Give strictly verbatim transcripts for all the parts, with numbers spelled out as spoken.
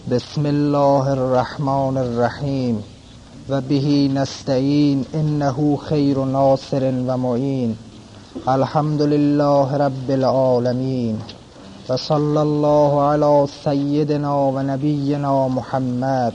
بسم الله الرحمن الرحیم و به نستعین انه خیر ناصر و معین. الحمد لله رب العالمین و صلی الله علی سیدنا و نبینا محمد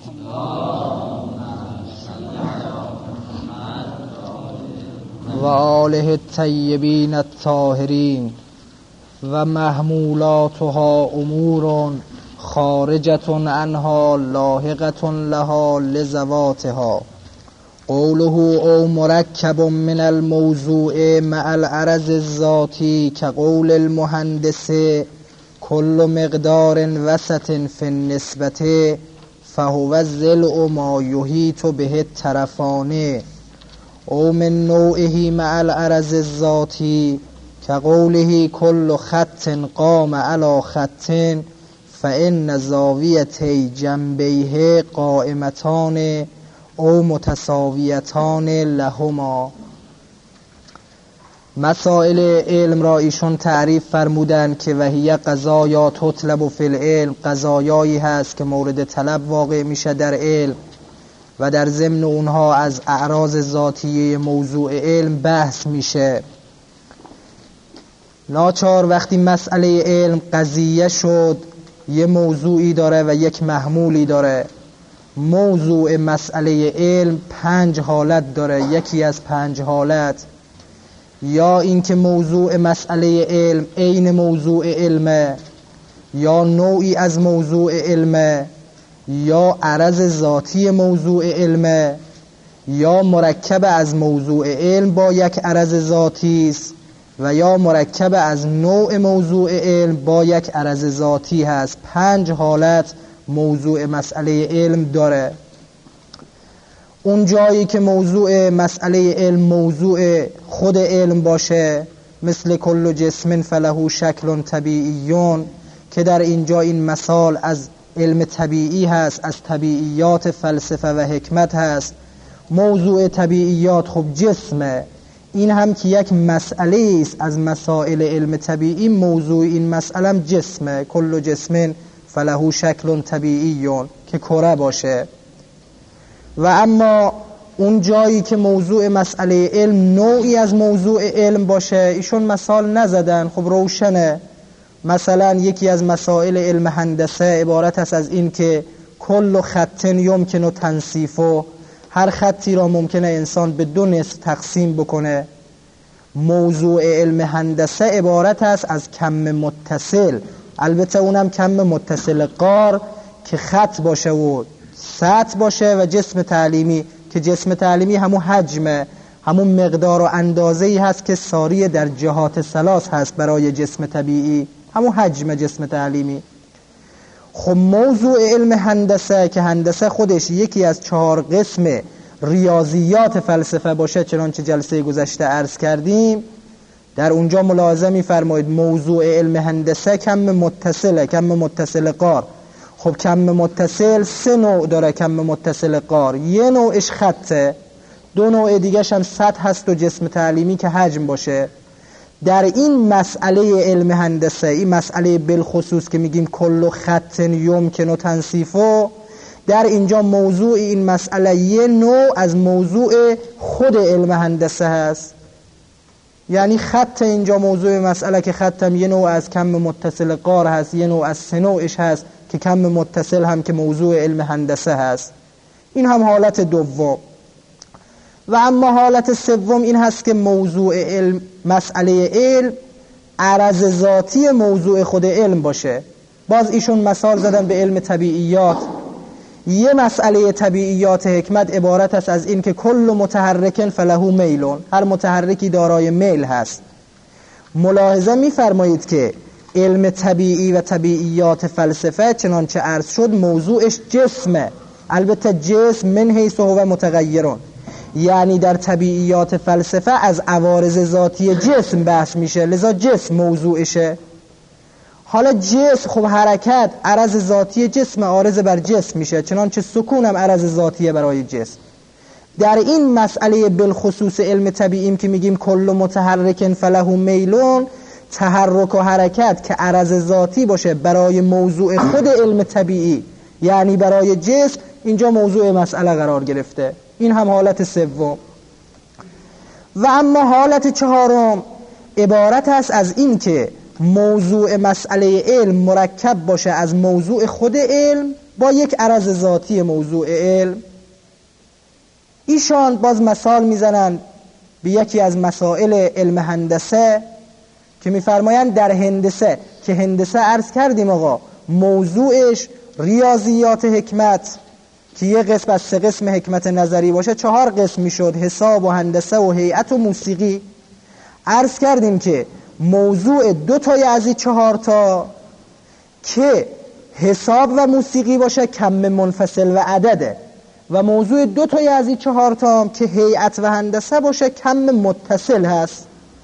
و آله الطیبین الطاهرین. و محمولاتها امور خارجة عنها لاحقة لها لذواتها. قوله او مرکب من الموضوع مع العرض الذاتی كقول المهندس كل مقدار وسط في النسبة فهو الضلع ما يحيط به الطرفان. او من نوعه مع العرض الذاتی كقوله كل خط قام على خط فإن زاویتی جنبیه قائمتان او متساویتان لهما. مسائل علم را ایشون تعریف فرمودن که وهی قضایا تطلب فی العلم، قضایایی هست که مورد طلب واقع میشه در علم و در ضمن اونها از اعراض ذاتیه موضوع علم بحث میشه. ناچار وقتی مسئله علم قضیه شد یه موضوعی داره و یک محمولی داره. موضوع مسئله علم پنج حالت داره. یکی از پنج حالت، یا اینکه موضوع مسئله علم عین موضوع علمه، یا نوعی از موضوع علمه، یا عرض ذاتی موضوع علمه، یا مرکب از موضوع علم با یک عرض ذاتی است، و یا مرکب از نوع موضوع علم با یک عرض ذاتی هست. پنج حالت موضوع مسئله علم داره. اون جایی که موضوع مسئله علم موضوع خود علم باشه، مثل کل جسم فله شکل طبیعیون، که در اینجا این مثال از علم طبیعی هست، از طبیعیات فلسفه و حکمت هست. موضوع طبیعیات خب جسمه، این هم که یک مسئله است از مسائل علم طبیعی. موضوع این مسئله جسمه، کل جسم فله شکل طبیعیون، که کره باشه. و اما اون جایی که موضوع مسئله علم نوعی از موضوع علم باشه، ایشون مثال نزدن، خب روشنه. مثلا یکی از مسائل علم هندسه عبارت است از این که کل خط یمکن تنصیفه، هر خطی را ممکنه انسان به دو نصف تقسیم بکنه. موضوع علم هندسه عبارت است از کم متصل، البته اونم کم متصل قار که خط باشه و سطح باشه، و جسم تعلیمی که جسم تعلیمی همون حجمه، همون مقدار و اندازه‌ای هست که ساری در جهات ثلاث هست برای جسم طبیعی، همون حجم جسم تعلیمی. خب موضوع علم هندسه که هندسه خودش یکی از چهار قسم ریاضیات فلسفه باشه، چنانچه جلسه گذشته عرض کردیم، در اونجا ملاحظه می‌فرمایید موضوع علم هندسه کم متصله، کم متصل قار. خب کم متصل سه نوع داره. کم متصل قار یه نوعش خطه، دو نوع دیگه‌ش هم سطح هست و جسم تعلیمی که حجم باشه. در این مسئله علم هندسه، این مسئله بالخصوص که میگیم کل خط یمکن تنصیفه، در اینجا موضوع این مسئله یه نوع از موضوع خود علم هندسه هست. یعنی خط اینجا موضوع مسئله که خطم یه نوع از کم متصل قار هست، یه نوع از سه نوعش هست که کم متصل هم که موضوع علم هندسه هست. این هم حالت دوم. و اما حالت سوم این هست که موضوع علم مسئله علم عرض ذاتی موضوع خود علم باشه. باز ایشون مثال زدن به علم طبیعیات. یه مسئله طبیعیات حکمت عبارت است از این که کل متحرک فله میلون، هر متحرکی دارای میل هست. ملاحظه می‌فرمایید که علم طبیعی و طبیعیات فلسفه چنانچه عرض شد موضوعش جسمه، البته جسم من حیث هو متغیرون، یعنی در طبیعیات فلسفه از عوارض ذاتی جسم بحث میشه، لذا جسم موضوعشه. حالا جسم خب حرکت عرض ذاتی جسم عارض بر جسم میشه، چنانچه سکون هم عرض ذاتیه برای جسم. در این مسئله بالخصوص علم طبیعیم که میگیم کل متحرک فله میلون، تحرک و حرکت که عرض ذاتی باشه برای موضوع خود علم طبیعی، یعنی برای جسم اینجا موضوع مسئله قرار گرفته. این هم حالت سوم. و اما حالت چهارم عبارت است از این که موضوع مسئله علم مرکب باشه از موضوع خود علم با یک عرض ذاتی موضوع علم. ایشان باز مثال میزنند به یکی از مسائل علم هندسه که میفرمایند در هندسه که هندسه عرض کردیم آقا موضوعش ریاضیات حکمت که یه قسم از سه قسم حکمت نظری باشه چهار قسم میشد، حساب و هندسه و هیئت و موسیقی. عرض کردیم که موضوع دو تای از این چهار تا که حساب و موسیقی باشه کم منفصل و عدده و موضوع دو تای از این چهار تا که هیئت و هندسه باشه کم متصل هست.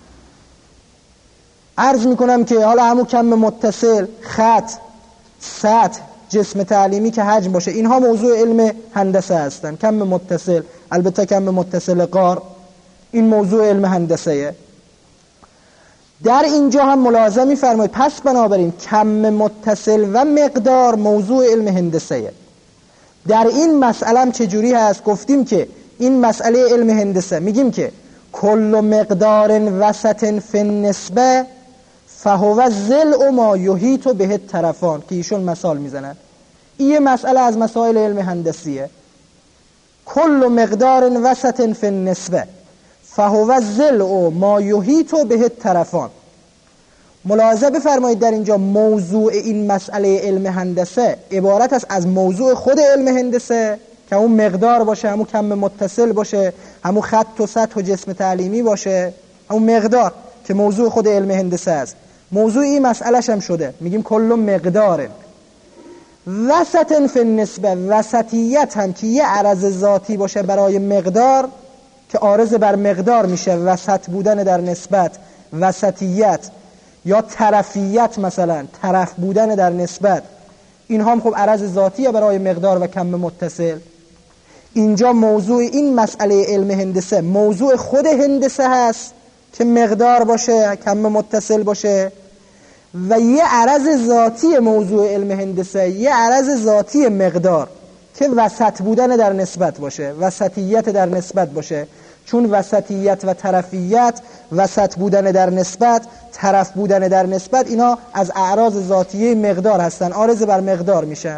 عرض میکنم که حالا همون کم متصل، خط، سطح، جسم تعلیمی که حجم باشه اینها موضوع علم هندسه هستن. کم متصل، البته کم متصل قار، این موضوع علم هندسه. در اینجا هم ملاحظه می‌فرمایید پس بنابراین کم متصل و مقدار موضوع علم هندسه. در این مسئله هم چجوری هست؟ گفتیم که این مسئله علم هندسه میگیم که کل مقدار وسط فی النسبه فهو ضلع ما یحیط به الطرفان که ایشون مثال میزنن. این مسئله از مسائل علم هندسیه. کل مقدار وسط فی النسبه فهو ضلع ما یحیط به الطرفان. ملاحظه بفرمایید در اینجا موضوع این مسئله علم هندسه عبارت است از موضوع خود علم هندسه که همون مقدار باشه، همون کم متصل باشه، همون خط و سطح و جسم تعلیمی باشه، همون مقدار که موضوع خود علم هندسه است. موضوع این مسئلهش هم شده میگیم کل مقدار وسط فی النسبه. وسطیت هم که یه عرض ذاتی باشه برای مقدار که عارض بر مقدار میشه وسط بودن در نسبت، وسطیت یا طرفیت، مثلا طرف بودن در نسبت، اینها هم خب عرض ذاتیه برای مقدار و کم متصل. اینجا موضوع این مسئله علم هندسه موضوع خود هندسه هست که مقدار باشه، کم متصل باشه، و یه عرض ذاتی موضوع علم هندسه یه عرض ذاتی مقدار که وسط بودن در نسبت باشه، وسطیت در نسبت باشه. چون وسطیت و طرفیت، وسط بودن در نسبت، طرف بودن در نسبت، اینا از اعراض ذاتیه مقدار هستن، عارض بر مقدار میشن.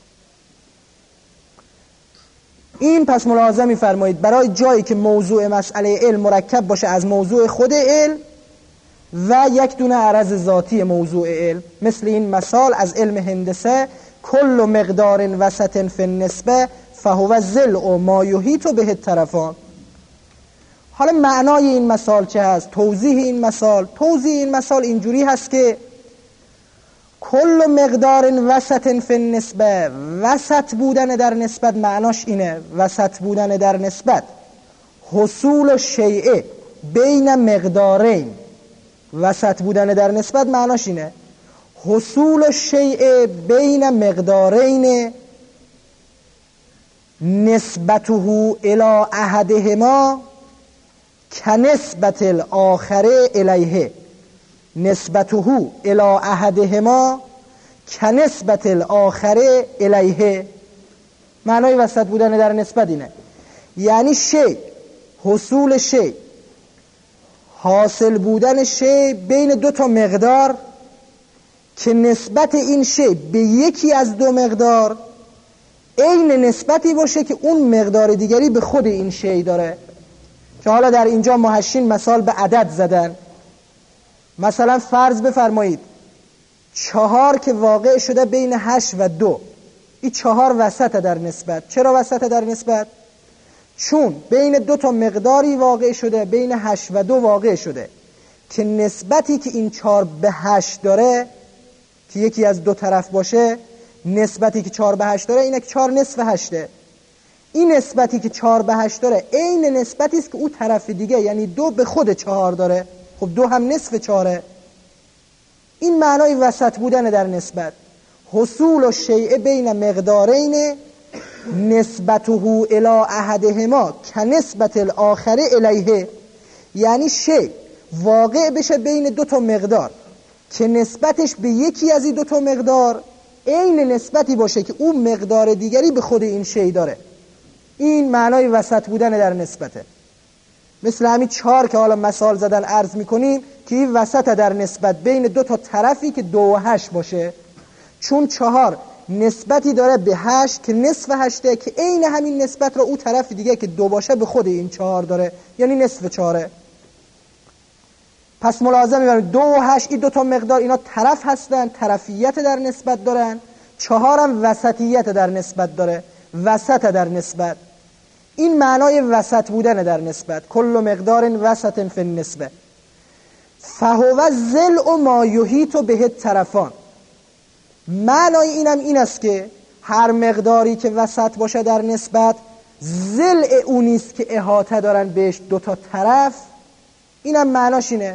این پس ملاحظه می‌فرمایید برای جایی که موضوع مسئله علم مرکب باشه از موضوع خود علم و یک دونه عرض ذاتی موضوع علم، مثل این مثال از علم هندسه کل مقدار وسط فی النسبه فهو ضلع ما یحیط به الطرفان. حالا معنای این مثال چه هست؟ توضیح این مثال توضیح این مثال اینجوری هست که کل مقدار وسط فی النسبه، وسط بودن در نسبت معناش اینه، وسط بودن در نسبت حصول شیء بین مقدارین. وسط بودن در نسبت معناش اینه حصول شیء بین مقدارین نسبته الی احدهما کنسبت الاخر الیه. نسبته الی احدهما کنسبت الاخر الیه. معنای وسط بودن در نسبت اینه، یعنی شی، حصول شی، حاصل بودن شی بین دو تا مقدار که نسبت این شی به یکی از دو مقدار عین نسبتی باشه که اون مقدار دیگری به خود این شی داره. که حالا در اینجا محشین مثال به عدد زدن. مثلا فرض بفرمایید چهار که واقع شده بین هشت و دو، این چهار وسط در نسبت. چرا وسط در نسبت؟ چون بین دو تا مقداری واقع شده، بین هشت و دو واقع شده که نسبتی که این چهار به هشت داره که یکی از دو طرف باشه، نسبتی که چهار به هشت داره اینه که چهار نصف هشته. این نسبتی که چهار به هشت داره عین نسبتی است که او طرف دیگه یعنی دو به خود چهار داره. خب دو هم نصف چهاره. این معنای وسط بودن در نسبت. حصول الشیء بین مقدارین نسبته الی احدهما کنسبت الاخر الیه، یعنی شی واقع بشه بین دو تا مقدار که نسبتش به یکی از این دو تا مقدار عین نسبتی باشه که اون مقدار دیگری به خود این شی داره. این معنای وسط بودن در نسبته. مثل همین چهار که حالا مثال زدن عرض میکنیم که این وسط در نسبت بین دو تا طرفی که دو و هشت باشه، چون چهار نسبتی داره به هشت که نصف هشته، که عین همین نسبت را او طرف دیگه که دو باشه به خود این چهار داره، یعنی نصف چهاره. پس ملاحظه می‌کنید دو و هشت این دو تا مقدار اینا طرف هستن، طرفیت در نسبت دارن. چهار هم وسطیت در نسبت داره، وسط در نسبت. این معنای وسط بودن در نسبت. کل مقدار وسط فی النسبه فهو ضلع ما یحیط به الطرفان. معنای اینم این است که هر مقداری که وسط باشه در نسبت، ضلع اون نیست که احاطه دارن بهش دو تا طرف. اینم معناش اینه،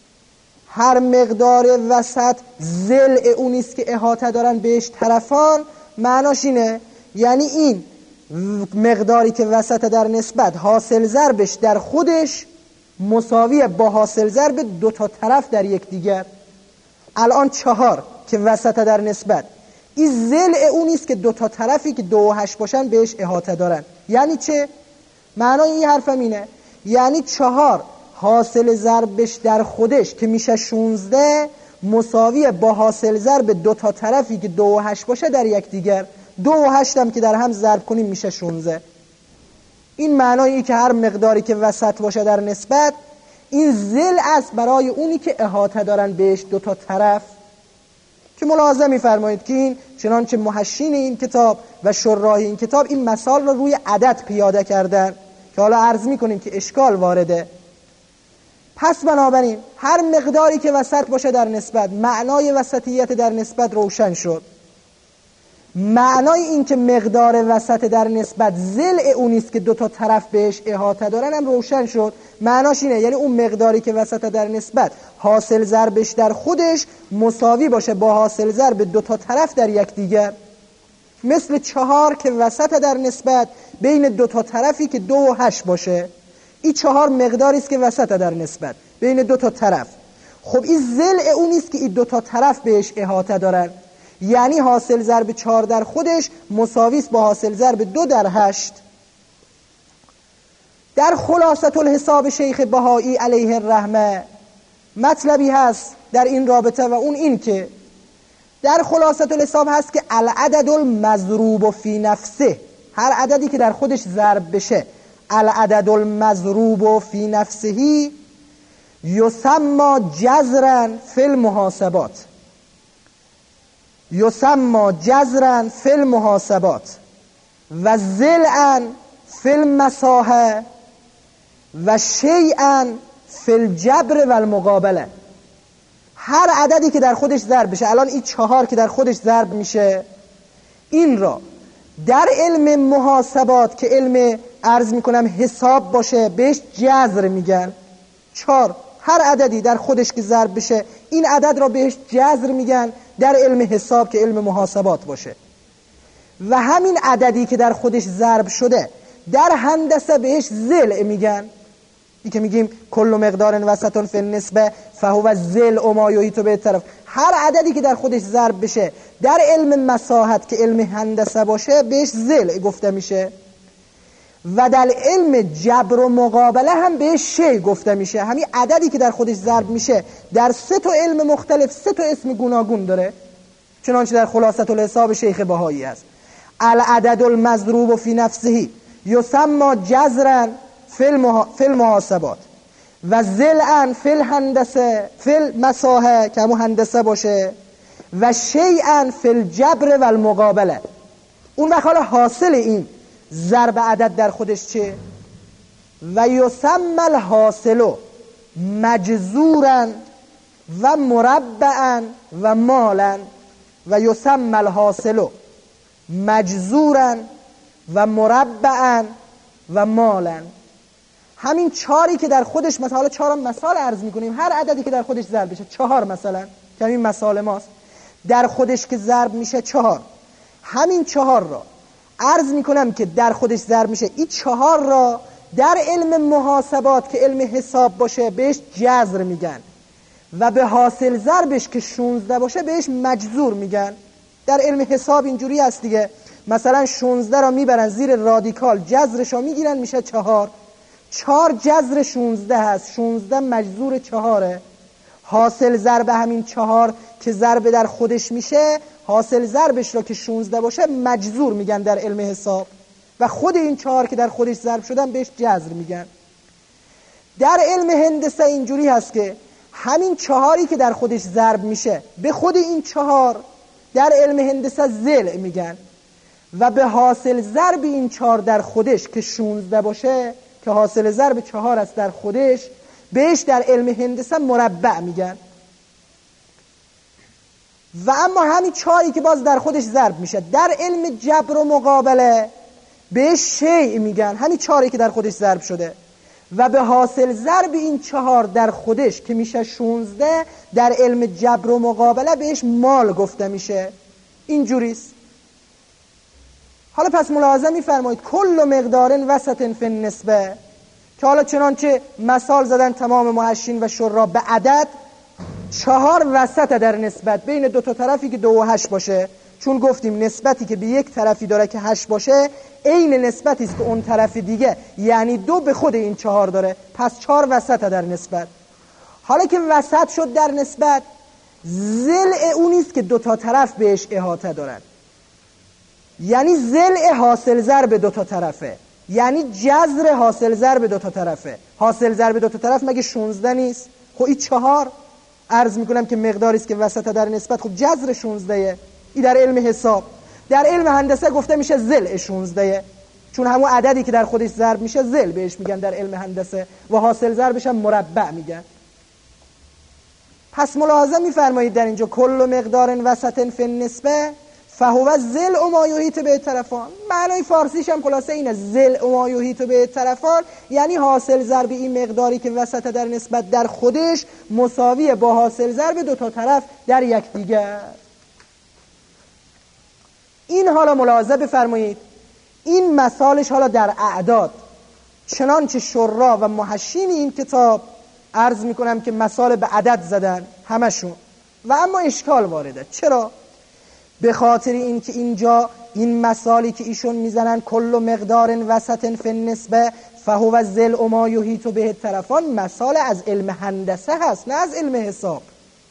هر مقدار وسط ضلع اون نیست که احاطه دارن بهش طرفان. معناش اینه یعنی این مقداری که وسط در نسبت حاصل ضربش در خودش مساویه با حاصل ضرب دو تا طرف در یک دیگر. الان چهار که وسط در نسبت، این ضلع اون نیست که دو تا طرفی که دو و هشت باشن بهش احاطه دارن. یعنی چه؟ معنای این حرفم اینه یعنی چهار حاصل ضربش در خودش که میشه شونزده مساویه با حاصل ضرب دو تا طرفی که دو و هشت باشه در یک دیگر. دو و هشت هم که در هم ضرب کنیم میشه شونزده. این معنای این که هر مقداری که وسط باشه در نسبت، این ضلع است برای اونی که احاطه دارن بهش دو تا طرف. که ملاحظه می‌فرمایید که این چنانچه محشین این کتاب و شراح این کتاب این مثال رو روی عدد پیاده کردن که حالا عرض می‌کنیم که اشکال وارده. پس بنابراین هر مقداری که وسط باشه در نسبت، معنای وسطیت در نسبت روشن شد. معنای این که مقدار وسط در نسبت ضلع اون نیست که دو تا طرف بهش احاطه دارن هم روشن شد. معناش اینه یعنی اون مقداری که وسط در نسبت حاصل ضربش در خودش مساوی باشه با حاصل ضرب دو تا طرف در یک دیگر. مثل چهار که وسط در نسبت بین دو تا طرفی که دو و هشت باشه، این چهار مقداری است که وسط در نسبت بین دو تا طرف. خب این ضلع اون نیست که این دو تا طرف بهش احاطه دارن، یعنی حاصل ضرب چهار در خودش مساوی است با حاصل ضرب دو در هشت. در خلاصه الحساب شیخ بهایی علیه الرحمه مطلبی هست در این رابطه و اون این که در خلاصه الحساب هست که العدد المضروب فی نفسه، هر عددی که در خودش ضرب بشه، العدد المضروب فی نفسه یسمى جذرا فی المحاسبات، یسمى جذرا فی المحاسبات و ضلعا فی المساحه و شیئا فی الجبر و المقابله. هر عددی که در خودش ضرب بشه، الان این چهار که در خودش ضرب میشه، این را در علم محاسبات که علم عرض میکنم حساب باشه بهش جذر میگن. چهار هر عددی در خودش که ضرب بشه این عدد را بهش جذر میگن در علم حساب که علم محاسبات باشه. و همین عددی که در خودش ضرب شده در هندسه بهش ضلع میگن. این که میگیم کل مقدار وسط فی النسبه فهو ضلع ما یحیط به الطرف، هر عددی که در خودش ضرب بشه در علم مساحت که علم هندسه باشه بهش ضلع گفته میشه. و در علم جبر و مقابله هم بهش شی گفته میشه. همین عددی که در خودش ضرب میشه در سه تا علم مختلف سه تا اسم گوناگون داره، چنانچه در خلاصه الحساب شیخ بهایی است. العدد المضروب فی نفسه یسمى جذرا فی المحاسبات و ضلعا فی الهندسه فی المساحه که همون هندسه باشه و شیئا فی الجبر و المقابله. اون وقت حالا حاصل این ضرب عدد در خودش چه؟ و یسمى الحاصل مجذورا و مربعا و مالا. و یسمى الحاصل مجذورا و مربعا و مالا. همین چاری که در خودش، مثلا چهار مثال عرض میکنیم، هر عددی که در خودش ضرب بشه، چهار مثلا که همین مثال ماست، در خودش که ضرب میشه چهار، همین چهار را عرض میکنم که در خودش ضرب میشه، این چهار را در علم محاسبات که علم حساب باشه بهش جذر میگن و به حاصل ضربش که شونزده باشه بهش مجذور میگن. در علم حساب اینجوری هست دیگه. مثلا شانزده را میبرن زیر رادیکال، جذرش را میگیرن میشه چهار. چهار جذر شانزده هست، شانزده مجذور چهاره. حاصل ضرب همین چهار که ضرب در خودش میشه، حاصل ضربش را که شانزده باشه مجذور میگن در علم حساب، و خود این چهار که در خودش ضرب شدن بهش جذر میگن. در علم هندسه اینجوری هست که همین چهاری که در خودش ضرب میشه به خود این چهار در علم هندسه ضلع میگن، و به حاصل ضرب این چهار در خودش که شانزده باشه، که حاصل ضرب چهار است در خودش، بهش در علم هندسه مربع میگن. و اما همین چهاری که باز در خودش ضرب میشه در علم جبر و مقابله بهش شیء میگن، همین چهاری که در خودش ضرب شده، و به حاصل ضرب این چهار در خودش که میشه شانزده در علم جبر و مقابله بهش مال گفته میشه. اینجوریست. حالا پس ملاحظه میفرمایید کل مقدار وسط فی النسبه، که حالا چنانچه مثال زدن تمام محشین و شرا به عدد، چهار وسط در نسبت بین دو تا طرفی که دو و هشت باشه، چون گفتیم نسبتی که به یک طرفی داره که هشت باشه عین نسبتی است که اون طرف دیگه یعنی دو به خود این چهار داره، پس چهار وسط در نسبت. حالا که وسط شد در نسبت، ضلع اونیست که دو تا طرف بهش احاطه دارن، یعنی ضلع حاصل ضرب دو تا طرفه، یعنی جذر حاصل ضرب دو تا طرفه. حاصل ضرب دو تا طرف مگه شانزده نیست؟ خب این چهار عرض میکنم که مقداری است که وسط در نسبت، خب جذر شانزده. این در علم حساب. در علم هندسه گفته میشه ضلع شانزده، چون همون عددی که در خودش ضرب میشه ضلع بهش میگن در علم هندسه، و حاصل ضربش هم مربع میگن. پس ملاحظه میفرمایید در اینجا کل مقدار وسط فی النسبه فهو ضلع ما یحیط به طرفان. معنای فارسیش هم خلاصه اینه، ضلع ما یحیط به طرفان یعنی حاصل ضرب این مقداری که وسط در نسبت در خودش مساویه با حاصل ضرب دو تا طرف در یکدیگر. این حالا ملاحظه بفرمایید این مثالش حالا در اعداد، چنانچه شرا و محشین این کتاب عرض میکنم که مثال به عدد زدن همشون، و اما اشکال وارده. چرا؟ به خاطر این که اینجا این مثالی که ایشون میزنن کل مقدار وسط فی النسبه فهو ضلع ما یحیط به طرفان، مثال از علم هندسه هست نه از علم حساب.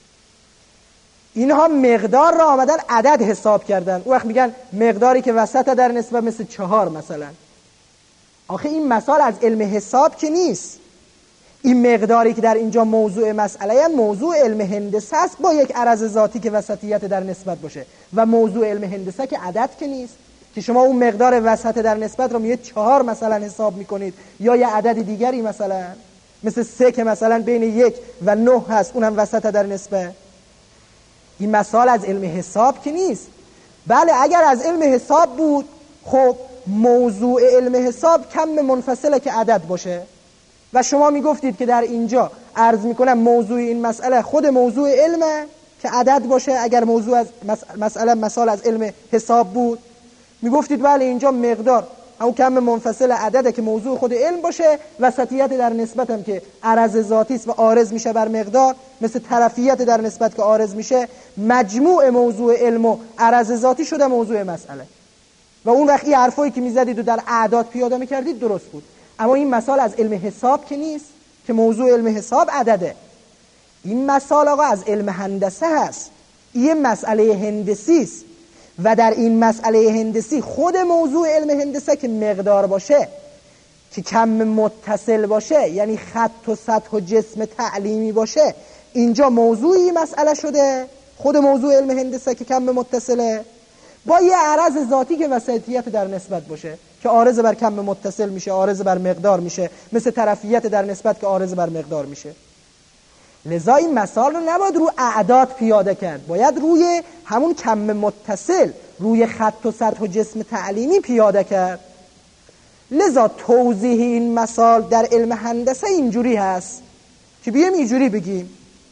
اینها مقدار را آمدن عدد حساب کردن، اون وقت میگن مقداری که وسط در نسبه مثل چهار مثلا. آخه این مثال از علم حساب که نیست. این مقداری که در اینجا موضوع مسئله موضوع علم هندسه است، با یک عرض ذاتی که وسطیت در نسبت باشه، و موضوع علم هندسه که عدد که نیست، که شما اون مقدار وسط در نسبت رو میگه چهار مثلا حساب میکنید، یا یه عدد دیگری مثلا مثل سه که مثلا بین یک و نه هست، اونم وسط در نسبت. این مثال از علم حساب که نیست. بله اگر از علم حساب بود، خب موضوع علم حساب کم منفصله که عدد باشه، و شما میگفتید که در اینجا عرض میکنم موضوع این مسئله خود موضوع علمه که عدد باشه. اگر موضوع از مسئله مثال از علم حساب بود، میگفتید بله اینجا مقدار همون کم منفصل عدده که موضوع خود علم باشه، وسطیت در نسبت هم که عرض ذاتی است و عارض میشه بر مقدار، مثل طرفیت در نسبت که عارض میشه، مجموع موضوع علم و عرض ذاتی شده موضوع مسئله. و اون وقت این حرفایی که میزدید و در اعداد پیاده میکردید درست بود. اما این مثال از علم حساب که نیست، که موضوع علم حساب عدده. این مثال آقا از علم هندسه هست، این مسئله هندسی است، و در این مسئله هندسی خود موضوع علم هندسه که مقدار باشه، که کم متصل باشه، یعنی خط و سطح و جسم تعلیمی باشه، اینجا موضوعی مسئله شده. خود موضوع علم هندسه که کم متصله، با یه عرض ذاتی که وسطیت در نسبت باشه، که عارض بر کم متصل میشه، عارض بر مقدار میشه، مثل طرفیت در نسبت که عارض بر مقدار میشه. لذا این مثال رو نباید رو اعداد پیاده کرد، باید روی همون کم متصل، روی خط و سطح و جسم تعلیمی پیاده کرد. لذا توضیح این مثال در علم هندسه اینجوری هست که بیایم اینجوری بگیم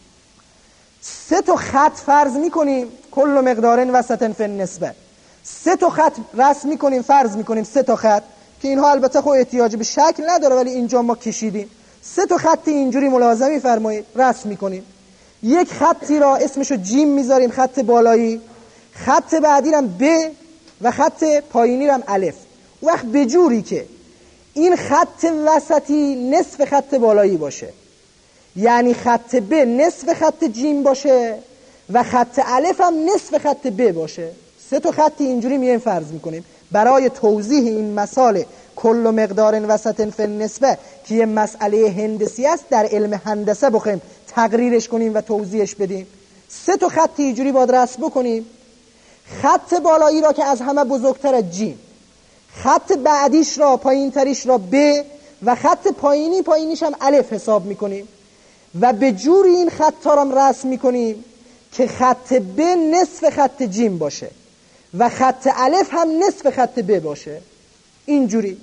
سه تا خط فرض میکنیم کل مقدارن وسطن فی النسبه، سه تا خط رسم میکنیم، فرض میکنیم سه تا خط که اینها البته خود احتیاج به شکل نداره، ولی اینجا ما کشیدیم سه تا خط اینجوری ملاحظه میفرمایید رسم میکنیم. یک خطی را اسمشو جیم میذاریم، خط بالایی. خط بعدی رم ب و خط پایینی رم الف. وقت به جوری که این خط وسطی نصف خط بالایی باشه، یعنی خط ب نصف خط جیم باشه و خط الف هم نصف خط ب باشه. سه تا خطی اینجوری میایم فرض میکنیم برای توضیح این مساله کل مقدار وسط فی النسبه که یه مسئله هندسی است در علم هندسه بخوایم تقریرش کنیم و توضیحش بدیم. سه تا خطی اینجوری باید رسم بکنیم. خط بالایی را که از همه بزرگتر جیم، خط بعدیش را پایین تریش را ب و خط پایینی پایینیش هم الف حساب میکنیم و به جوری این خط ها را رسم میکنیم که خط ب نصف خط جیم باشه و خط الف هم نصف خط ب باشه. اینجوری.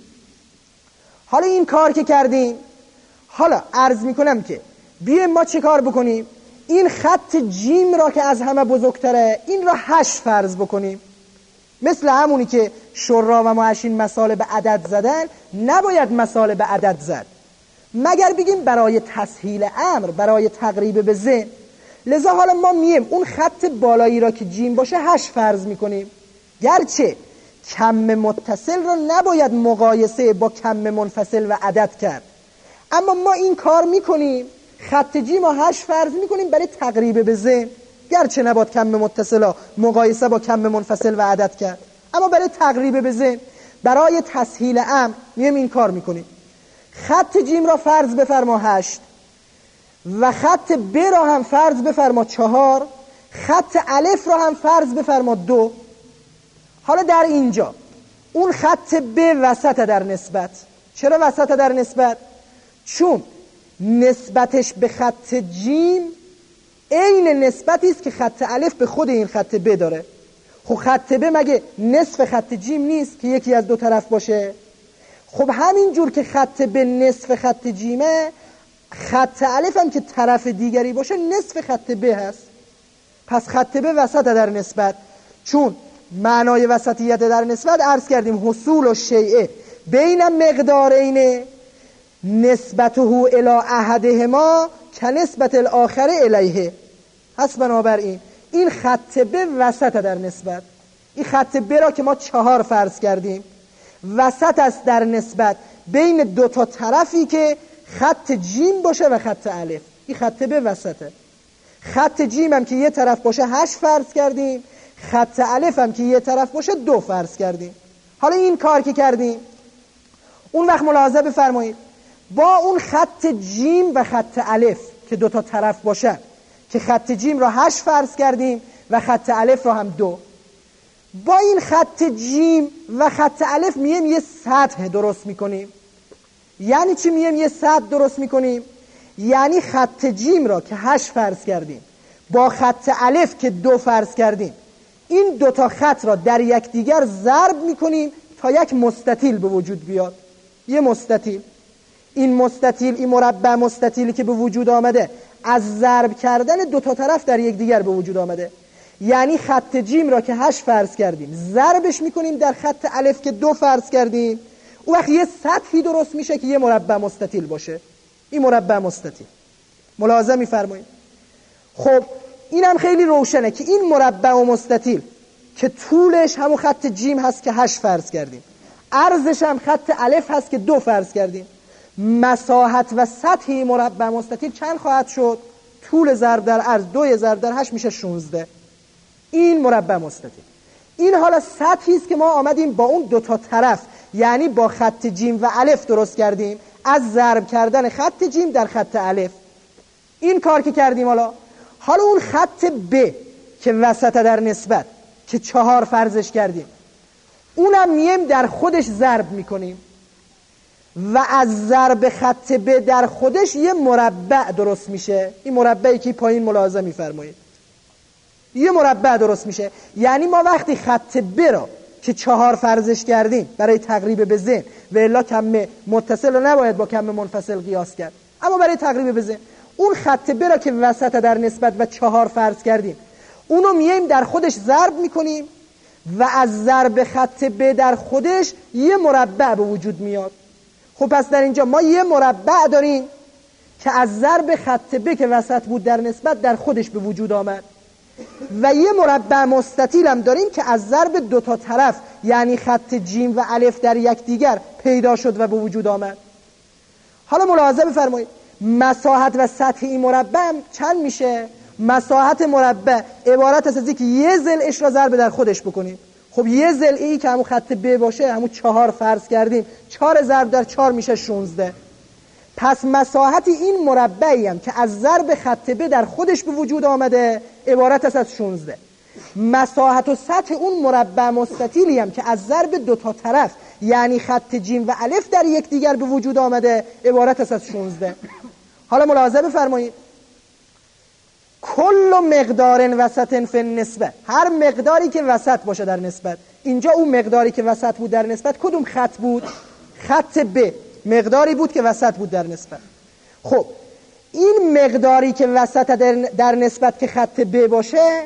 حالا این کار که کردیم، حالا عرض میکنم که بیایم ما چه کار بکنیم؟ این خط جیم را که از همه بزرگتره این را هشت فرض بکنیم. مثل همونی که شرا و معشین مسائل به عدد زدن، نباید مسائل به عدد زد مگر بگیم برای تسهیل امر، برای تقریب به ذهن. لذا حالا ما میم اون خط بالایی را که جیم باشه هشت فرض میکنیم. گرچه کم متصل را نباید مقایسه با کم منفصل و عدد کرد، اما ما این کار میکنیم، خط جیم را هشت فرض میکنیم برای تقریب به ذهن. گرچه نباید کم متصل را مقایسه با کم منفصل و عدد کرد، اما برای تقریب به ذهن، برای تسهیل امر میم این کار میکنیم. خط جیم را فرض بفرما هشت و خط ب را هم فرض بفرما چهار، خط الف را هم فرض بفرما دو. حالا در اینجا اون خط ب وسط در نسبت. چرا وسط در نسبت؟ چون نسبتش به خط جیم عین نسبتی است که خط الف به خود این خط ب داره. خب خط ب مگه نصف خط جیم نیست که یکی از دو طرف باشه؟ خب همین جور که خط ب نصف خط جیمه، خط الف هم که طرف دیگری باشه نصف خط ب هست. پس خط ب وسط در نسبت. چون معنای وسطیت در نسبت عرض کردیم حصول و شیء بین مقدارین نسبته الی احدهما که نسبت الاخر الیه هست. بنابراین این خط ب وسط در نسبت. این خط ب را که ما چهار فرض کردیم وسط است در نسبت بین دو تا طرفی که خط جیم باشه و خط الف. این خط ب وسطه. خط جیم هم که یه طرف باشه هشت فرض کردیم، خط الف هم که یه طرف باشه دو فرض کردیم. حالا این کار که کردیم، اون وقت ملاحظه بفرمایید با اون خط جیم و خط الف که دو تا طرف باشه، که خط جیم را هشت فرض کردیم و خط الف را هم دو، با این خط جیم و خط الف میم یه سطح درست میکنیم. یعنی چی میم یه سطح درست میکنیم؟ یعنی خط جیم را که هشت فرض کردیم با خط الف که دو فرض کردیم، این دو تا خط را در یکدیگر ضرب میکنیم تا یک مستطیل به وجود بیاد. یه مستطیل. این مستطیل، این مربع مستطیلی که به وجود آمده از ضرب کردن دو تا طرف در یکدیگر به وجود آمده. یعنی خط جیم را که هشت فرض کردیم ضربش میکنیم در خط الف که دو فرض کردیم، اون وقت یه سطحی درست میشه که یه مربع مستطیل باشه. این مربع مستطیل ملاحظه میفرمایید. خب این هم خیلی روشنه که این مربع و مستطیل که طولش همون خط جیم هست که هشت فرض کردیم، عرضش هم خط الف هست که دو فرض کردیم، مساحت و سطح مربع مستطیل چند خواهد شد؟ طول ضرب در عرض دو ضرب در هشت میشه شانزده. این مربع مستطیل. این حالا سطحی است که ما آمدیم با اون دو تا طرف، یعنی با خط جیم و الف درست کردیم از ضرب کردن خط جیم در خط الف. این کار که کردیم، حالا حالا اون خط ب که وسط در نسبت که چهار فرضش کردیم، اونم میم در خودش ضرب میکنیم و از ضرب خط ب در خودش یه مربع درست میشه. این مربعی که پایین ملاحظه میفرمایید یه مربع درست میشه. یعنی ما وقتی خط ب را که چهار فرضش کردیم برای تقریب به ذهن، و الا کم متصل رو نباید با کم منفصل قیاس کرد، اما برای تقریب به ذهن اون خط ب را که وسط در نسبت و چهار فرض کردیم اونو میایم در خودش ضرب میکنیم و از ضرب خط ب در خودش یه مربع به وجود میاد. خب پس در اینجا ما یه مربع داریم که از ضرب خط ب که وسط بود در نسبت در خودش به وجود آمد. و یه مربع مستطیل هم داریم که از ضرب دو تا طرف یعنی خط جیم و الف در یکدیگر پیدا شد و به وجود آمد. حالا ملاحظه بفرمایید مساحت و سطح این مربع چند میشه؟ مساحت مربع عبارت است از اینکه یه ضلعش را ضرب در خودش بکنیم. خب یه ضلعی که همون خط ب باشه همون چهار فرض کردیم، چهار ضرب در چهار میشه شانزده. پس مساحت این مربعی هم که از ضرب خط ب در خودش به وجود آمده عبارت است از شانزده. مساحت و سطح اون مربع مستطیلی هم که از ضرب دو تا طرف یعنی خط جیم و الف در یکدیگر به وجود آمده عبارت است از شانزده. حالا ملاحظه بفرمایید کل مقدار وسط فی النسبه، هر مقداری که وسط باشه در نسبت. اینجا اون مقداری که وسط بود در نسبت کدوم خط بود؟ خط ب مقداری بود که وسط بود در نسبت. خب این مقداری که وسط در, در نسبت که خط ب باشه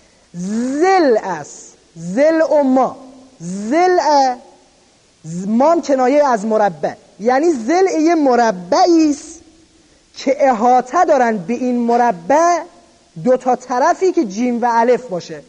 ضلع است. ضلع ما ضلع مان کنایه از مربع، یعنی ضلع یه مربعی است که احاطه دارن به این مربع دو تا طرفی که جیم و الف باشه.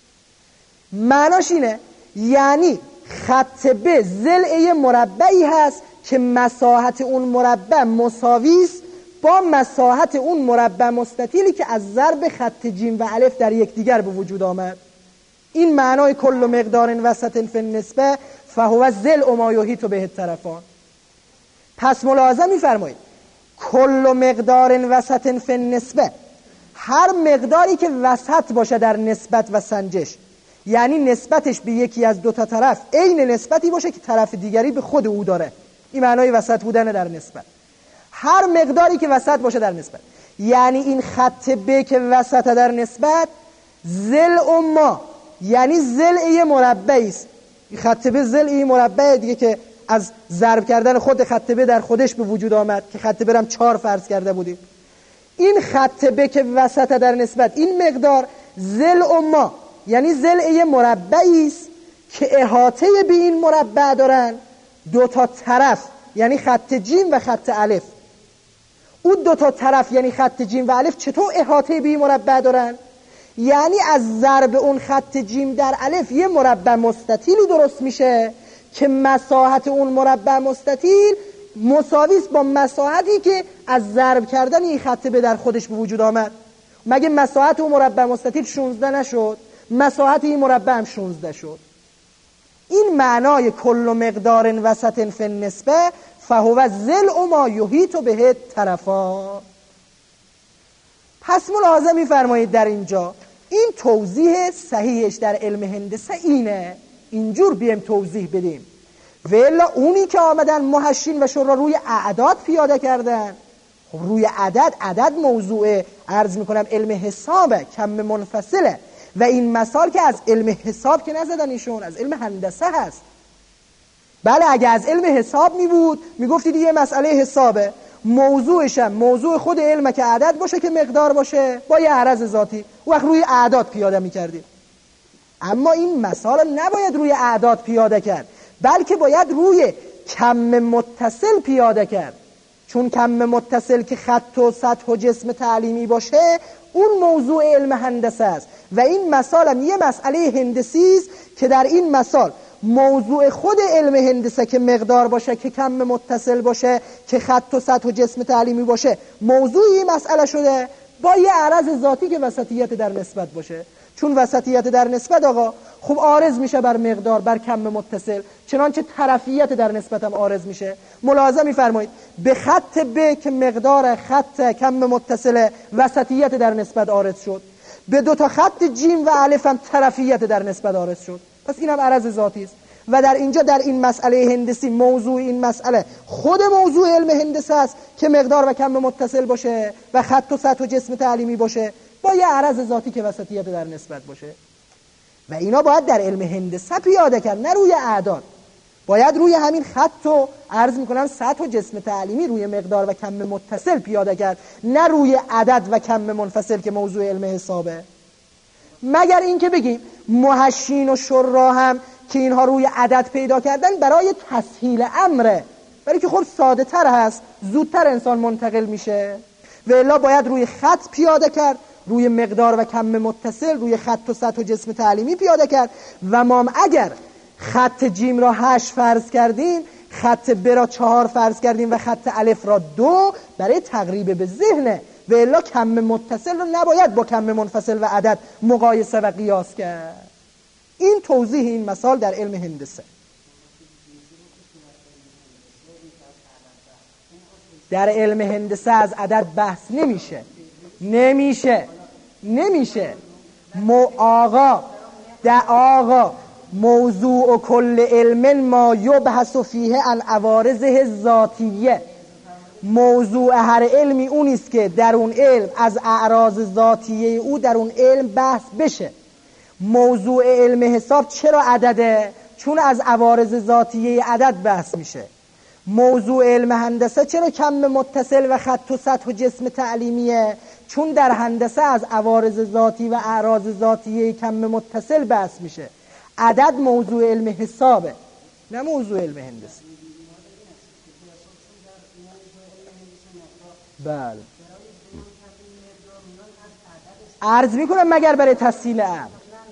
معناش اینه یعنی خط ب ضلع یه مربعی هست که مساحت اون مربع مساوی است با مساحت اون مربع مستطیلی که از ضرب خط جیم و الف در یکدیگر به وجود آمد. این معنای کل مقدار وسط فی النسبه فهو ضلع ما یحیط به الطرفان. پس ملاحظه می‌فرمایید کل مقدار وسط فی النسبه، هر مقداری که وسط باشه در نسبت و سنجش، یعنی نسبتش به یکی از دو تا طرف عین نسبتی باشه که طرف دیگری به خود او داره. این معنای وسط بودن در نسبت. هر مقداری که وسط باشه در نسبت، یعنی این خط ب که وسط در نسبت ضلع ما، یعنی ضلع مربعی است. خط ب ضلع مربع دیگه که از ضرب کردن خود خط ب در خودش به وجود آمد که خط ب هم چهار فرض کرده بودیم. این خط ب که وسط در نسبت، این مقدار ضلع ما، یعنی ضلع مربعی است که احاطه به این مربع دارن دو تا طرف یعنی خط جیم و خط الف. اون دو تا طرف یعنی خط جیم و الف چطور احاطه به این مربع دارن؟ یعنی از ضرب اون خط جیم در الف یه مربع مستطیلی درست میشه که مساحت اون مربع مستطیل مساوی است با مساحتی که از ضرب کردن این خط به در خودش به وجود آمد. مگه مساحت اون مربع مستطیل شانزده نشد؟ مساحت این مربع هم شانزده شد. این معنای کل مقدار وسط فی النسبه فهو ضلع ما یحیط به الطرفان. پس ملاحظه می‌فرمایید در اینجا این توضیح صحیحش در علم هندسه اینه، اینجور بیم توضیح بدیم. و الا اونی که آمدن محشین و شورا روی اعداد پیاده کردن، خب روی عدد، عدد موضوع عرض میکنم علم حسابه، کم منفصله و این مثال که از علم حساب که نزدن ایشون، از علم هندسه هست. بله اگه از علم حساب می بود می گفتید یه مسئله حسابه، موضوعش هم موضوع خود علمه که عدد باشه که مقدار باشه با یه عرض ذاتی، اون وقت روی اعداد پیاده می کردیم. اما این مسائل نباید روی اعداد پیاده کرد، بلکه باید روی کم متصل پیاده کرد. چون کم متصل که خط و سطح و جسم تعلیمی باشه اون موضوع علم هندسه است و این مسائل هم یه مسئله هندسی است که در این مسائل موضوع خود علم هندسه که مقدار باشه، که کم متصل باشه، که خط و سطح و جسم تعلیمی باشه، موضوع این مسئله شده با یه عرض ذاتی که وسطیت در نسبت باشه. چون وسطیت در نسبت آقا خوب عارض میشه بر مقدار، بر کم متصل، چنانچه طرفیت در نسبت هم عارض میشه. ملاحظه میفرمایید به خط ب که مقدار خط کم متصل وسطیت در نسبت عارض شد، به دو تا خط جیم و الف هم طرفیت در نسبت عارض شد. پس این هم عرض ذاتی است و در اینجا در این مسئله هندسی موضوع این مسئله خود موضوع علم هندسه است که مقدار و کم متصل باشه و خط و سطح و جسم تعلیمی باشه با یه عرض ذاتی که وسطیت در نسبت باشه و اینا باید در علم هندسه پیاده کرد، نه روی اعداد. باید روی همین خط و عرض میکنم سطح و جسم تعلیمی روی مقدار و کم متصل پیاده کرد، نه روی عدد و کم منفصل که موضوع علم حسابه. مگر اینکه بگیم محشین و شرا هم که اینها روی عدد پیدا کردن برای تسهیل امره، برای که خب ساده تر هست، زودتر انسان منتقل میشه و الا باید روی خط پیاده کرد، روی مقدار و کم متصل، روی خط و سطح و جسم تعلیمی پیاده کرد. و ما اگر خط جیم را هشت فرض کردیم، خط ب را چهار فرض کردیم و خط الف را دو، برای تقریب به ذهنه، و الا کم متصل رو نباید با کم منفصل و عدد مقایسه و قیاس کرد. این توضیح این مثال در علم هندسه. در علم هندسه از عدد بحث نمیشه نمیشه نمیشه مو آقا در آقا موضوع و کل علم ما یبحث فیه عن عوارضه ذاتیه. موضوع هر علمی اونیست که در اون علم از اعراض ذاتیه او در اون علم بحث بشه. موضوع علم حساب چرا عدده؟ چون از عوارض ذاتیه عدد بحث میشه. موضوع علم هندسه چرا کم متصل و خط و سطح و جسم تعلیمیه؟ چون در هندسه از عوارض ذاتی و اعراض ذاتیه کم متصل بحث میشه. عدد موضوع علم حسابه، نه موضوع علم هندسه. بله عرض میکنم مگر برای تسهیل امر.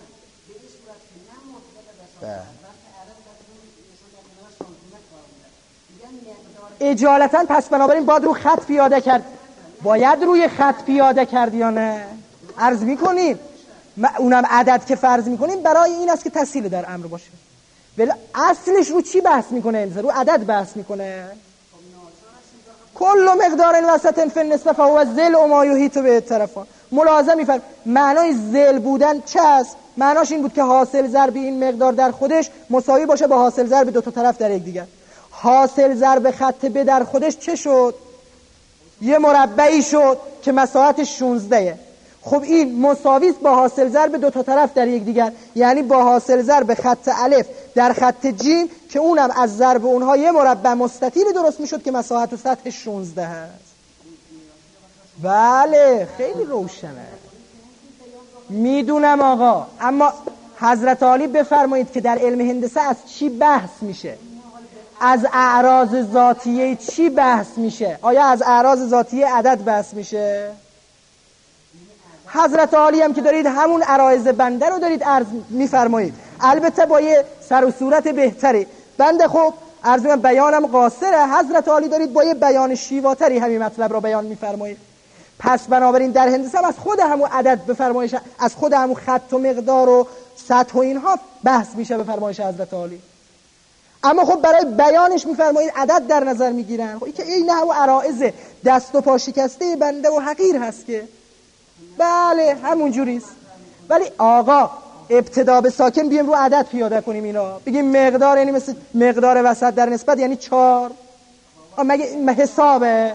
اجالتا پس بنابراین باید رو خط پیاده کرد. باید روی خط پیاده کرد یا نه؟ عرض میکنیم اونم عدد که فرض میکنیم برای این است که تسهیل در امر باشه. ولی اصلش رو چی بحث میکنه؟ انسان رو عدد بحث میکنه. کل مقدار وسط فی النسبه فهو ذل ما یحیط به طرفان. ملاحظه میفرم معنای ذل بودن چه است؟ معناش این بود که حاصل ضرب این مقدار در خودش مساوی باشه با حاصل ضرب دو تا طرف در یک دیگر. حاصل ضرب خط ب در خودش چه شد؟ یه مربعی شد که مساحتش شانزده. خب این مساوی است با حاصل ضرب دو تا طرف در یک دیگر، یعنی با حاصل ضرب خط الف در خط جیم که اونم از ضرب اونها یه مربع مستطیل درست میشد که مساحت و سطح شانزده هست. بله خیلی روشنه، میدونم آقا. اما حضرت عالی بفرمایید که در علم هندسه از چی بحث میشه؟ از اعراض ذاتیه چی بحث میشه؟ آیا از اعراض ذاتیه عدد بحث میشه؟ حضرت عالی هم که دارید همون عرایض بنده رو دارید عرض میفرمایید، البته با یه سر و صورت بهتری. بنده خب عرض من بیانم قاصره، حضرت عالی دارید با یه بیان شیواتری همین مطلب رو بیان میفرمایید. پس بنابراین در هندسه هم از خود همون عدد به فرمایش، از خود همون خط و مقدار و سطح و اینها بحث میشه به فرمایش حضرت عالی. اما خب برای بیانش میفرمایید عدد در نظر میگیرن. خب این که این همون عرایض دست و پا شکسته بنده و حقیر هست که بله همون جوریست. ولی آقا ابتدا به ساکن بیایم رو عدد پیاده کنیم اینا، بگیم مقدار یعنی مثل مقدار وسط در نسبت یعنی چهار، مگه حسابه؟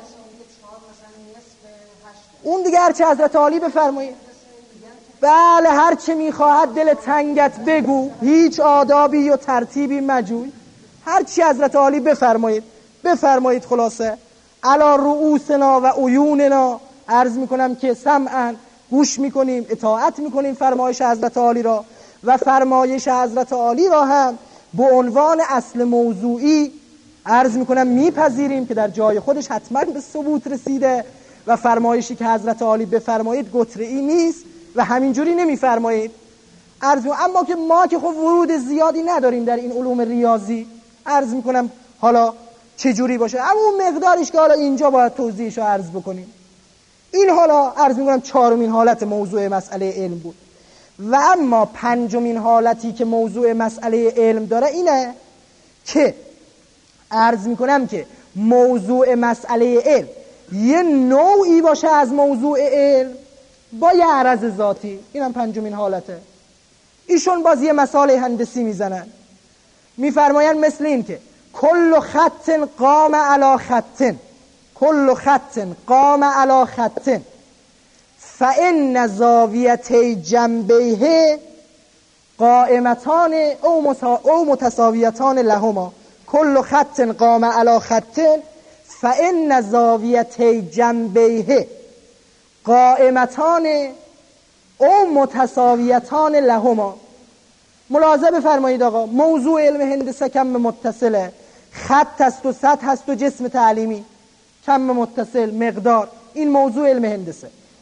اون دیگه هرچه حضرت عالی بفرمایید. بله هرچه میخواهد دل تنگت بگو، هیچ آدابی و ترتیبی مجوی. هرچی حضرت عالی بفرمایید بفرمایید. خلاصه علی رؤوسنا و عیوننا، عرض میکنم که سمعا گوش میکنیم، اطاعت میکنیم فرمایش حضرت عالی را، و فرمایش حضرت عالی را هم به عنوان اصل موضوعی عرض میکنم میپذیریم که در جای خودش حتما به ثبوت رسیده، و فرمایشی که حضرت عالی بفرمایید گتره‌ای نیست و همینجوری نمیفرمایید. عرض اما که ما که خب ورود زیادی نداریم در این علوم ریاضی، عرض میکنم حالا چه جوری باشه، اما مقدارش که حالا اینجا باید توضیحش رو عرض بکنیم. این حالا عرض میکنم چهارمین حالت موضوع مسئله علم بود. و اما پنجمین حالتی که موضوع مسئله علم داره اینه که عرض میکنم که موضوع مسئله علم یه نوعی باشه از موضوع علم با یه عرض ذاتی. این هم پنجمین حالته. ایشون باز یه مثال هندسی میزنن، میفرماین مثل این که کل خط قام علی خط، کل خط قام علی خط فان زاویتی جنبیه قائمتان او متساویتان لهما. کل خط قام علی خط فان زاویتی جنبیه قائمتان او متساویتان لهما. ملاحظه بفرمایید آقا، موضوع علم هندسه کم متصله، خط است و سطح است و جسم تعلیمی، کم متصل، مقدار، این موضوع علم هندسه.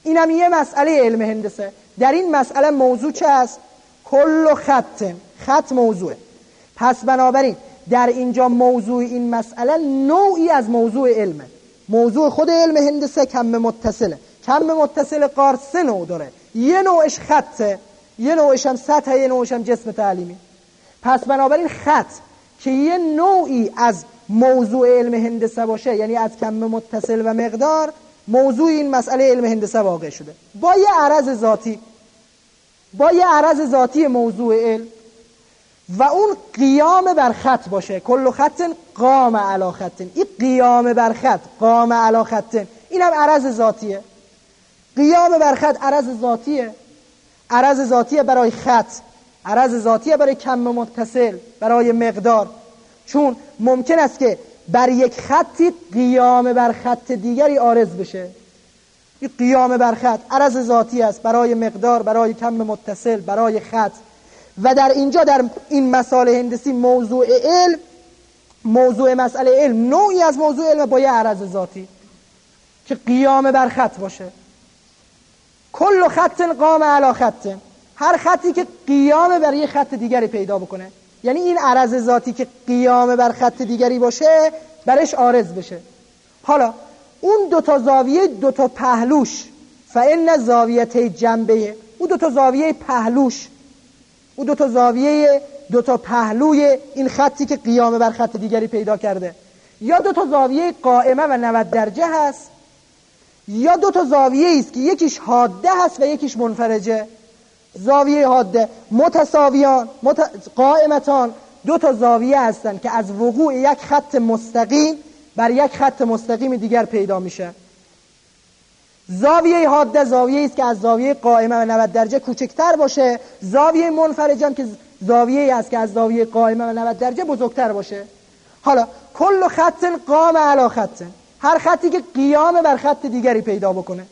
اینم یه مسئله علم هندسه. در این مسئله موضوع چه است؟ کل خط، خط موضوعه. پس بنابراین در اینجا موضوع این مسئله نوعی از موضوع علمه. موضوع خود علم هندسه کم متصله. کم متصل قار سه نوع داره. یه نوعش خطه، یه نوعش هم سطحه، یه نوعش هم جسم تعلیمی. پس بنابراین خط که یه نوعی از موضوع علم هندسه باشه، یعنی از کم متصل و مقدار، موضوع این مسئله علم هندسه واقع شده با یه عرض ذاتی، با یه عرض ذاتی موضوع علم، و اون قیام بر خط باشه. کل خط قام علی خط. این قیام بر خط، قام علی خط، اینم عرض ذاتیه. قیام بر خط عرض ذاتیه، عرض ذاتیه برای خط، عرض ذاتیه برای کم متصل، برای مقدار. چون ممکن است که بر یک خطی قیام بر خط دیگری عارض بشه. این قیام بر خط عرض ذاتی است برای مقدار، برای کم متصل، برای خط. و در اینجا در این مسائل هندسی موضوع علم، موضوع مسئله علم نوعی از موضوع علم با یه عرض ذاتی که قیام بر خط باشه. کل خط قام علی خط، هر خطی که قیام بر یه خط دیگری پیدا بکنه، یعنی این عرض ذاتی که قیام بر خط دیگری باشه برش عارض بشه. حالا اون دوتا زاویه، دوتا پهلوش، فإن زاویته جنبه، اون دوتا زاویه پهلوش، اون دوتا زاویه، دوتا پهلوی این خطی که قیام بر خط دیگری پیدا کرده، یا دوتا زاویه قائمه و نود درجه هست، یا دوتا زاویه است که یکیش حاده هست و یکیش منفرجه. زاویه حاده متساویان، مت... قائمتان، دوتا زاویه هستند که از وقوع یک خط مستقیم بر یک خط مستقیم دیگر پیدا میشه. زاویه حاده زاویه است که از زاویه قائمه و نود درجه کوچکتر باشه. زاویه منفرجه که زاویه است که از زاویه قائمه و نود درجه بزرگتر باشه. حالا کل خط قام علی خط، هر خطی که قیام بر خط دیگری پیدا بکنه.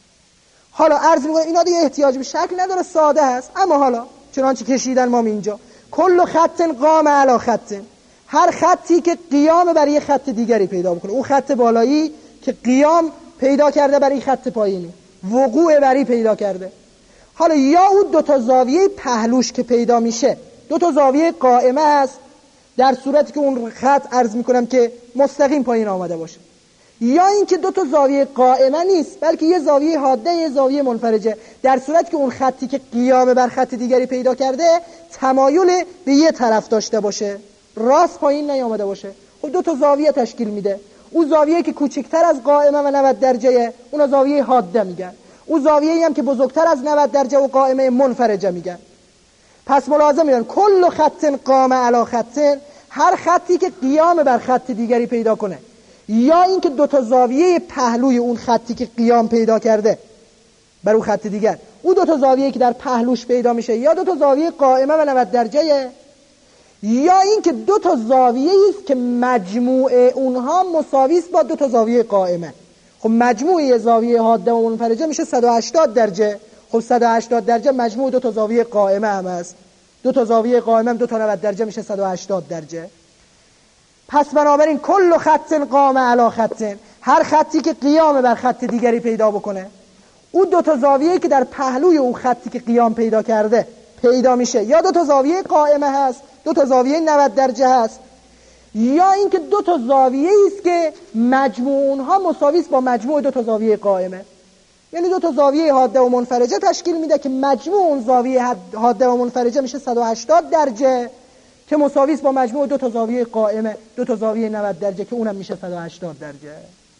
حالا عرض می‌کنم اینا دیگه احتیاج به شکل نداره، ساده هست، اما حالا چنانچه کشیدن ما اینجا کل خط قام علی خط، هر خطی که قیام بر یک خط دیگری پیدا بکنه. اون خط بالایی که قیام پیدا کرده بر این خط پایینی، وقوع بری پیدا کرده. حالا یا اون دو تا زاویه پهلوش که پیدا میشه، دو تا زاویه قائمه است در صورتی که اون خط عرض میکنم که مستقیم پایین آمده باشه، یا اینکه دو تا زاویه قائمه نیست بلکه یه زاویه حاده یه زاویه منفرجه، در صورتی که اون خطی که قیام بر خط دیگری پیدا کرده تمایل به یه طرف داشته باشه، راست پایین نیامده باشه. خب دو تا زاویه تشکیل میده. اون زاویه که کوچکتر از قائمه و نود درجه اون زاویه حاده میگن، اون زاویه‌ای هم که بزرگتر از نود درجه و قائمه منفرجه میگن. پس ملاحظه می‌کنید کل خط قام علی خط، هر خطی که قیام بر خط دیگری پیدا کنه، یا اینکه دو تا زاویه پهلوی اون خطی که قیام پیدا کرده بر اون خط دیگر، اون دو تا زاویه‌ای که در پهلوش پیدا میشه، یا دو تا زاویه قائمه و نود درجه، یا اینکه دو تا زاویه است که مجموع اونها مساوی است با دو تا زاویه قائمه. خب مجموع زاویه حاده و منفرجه میشه صد و هشتاد درجه. خب صد و هشتاد درجه مجموع دو تا زاویه قائمه هم است، دو تا زاویه قائمه هم دو تا نود درجه میشه صد و هشتاد درجه. پس بنابراین کل خط قام علی خط، هر خطی که قیام بر خط دیگری پیدا بکنه، اون دو تا زاویه‌ای که در پهلوی اون خطی که قیام پیدا کرده پیدا میشه، یا دو تا زاویه قائمه هست، دو تا زاویه نود درجه هست، یا اینکه دو تا زاویه است که مجموع اونها مساوی است با مجموع دو تا زاویه قائمه. یعنی دو تا زاویه حاده و منفرجه تشکیل میده که مجموع اون زاویه حاده و منفرجه میشه صد و هشتاد درجه که مساوی است با مجموع دو تا زاویه قائمه، دو تا زاویه نود درجه که اونم میشه صد و هشتاد درجه.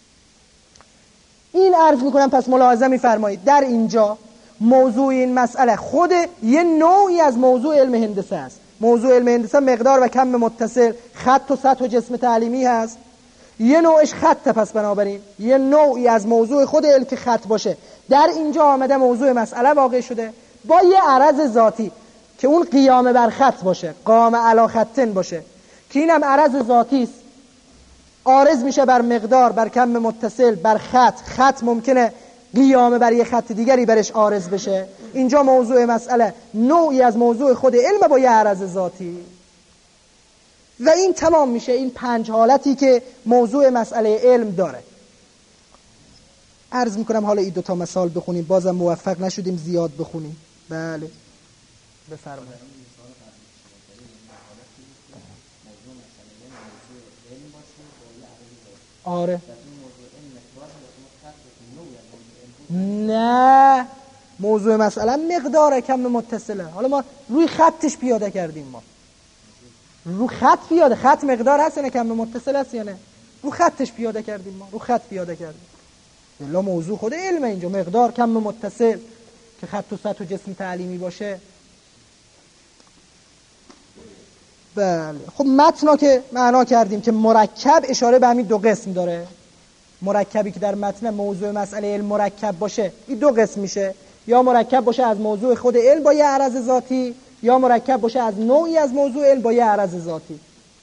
این عرض میکنم. پس ملاحظه میفرمایید در اینجا موضوع این مسئله خود یه نوعی از موضوع علم هندسه است. موضوع علم هندسه مقدار و کم متصل، خط و سطح و جسم تعلیمی هست. یه نوعش خطه، پس بنابراین یه نوعی از موضوع خود علم که خط باشه در اینجا آمده موضوع مسئله واقع شده با یه عرض ذاتی که اون قیام بر خط باشه، قام علی خطن باشه، که اینم عرض ذاتی است، عارض میشه بر مقدار، بر کم متصل، بر خط. خط ممکنه قیام بر یه خط دیگری برش عارض بشه. اینجا موضوع مسئله نوعی از موضوع خود علم با یه عرض ذاتی، و این تمام میشه این پنج حالتی که موضوع مسئله علم داره. عرض میکنم حالا این دوتا مثال بخونیم، بازم موفق نشدیم زیاد بخونیم. بله بفرمایید. آره نه، موضوع مسئله مقدار کم متصله. حالا ما روی خطش پیاده کردیم، ما رو خط پیاده، خط مقدار هست یا نه کم متصل هست یا نه، رو خطش پیاده کردیم، ما رو خط پیاده کردیم. الا موضوع خود علم اینجا مقدار کم متصل که خط و سطح و جسم تعلیمی باشه. بله خب متنا که معنا کردیم که مرکب اشاره به همین دو قسم داره. مرکبی که در متن موضوع مسئله علم مرکب باشه این دو قسم میشه، یا مرکب باشه از موضوع خود علم با یه عرض ذاتی، یا مرکب باشه از نوعی از موضوع علم با یه عرض ذاتی.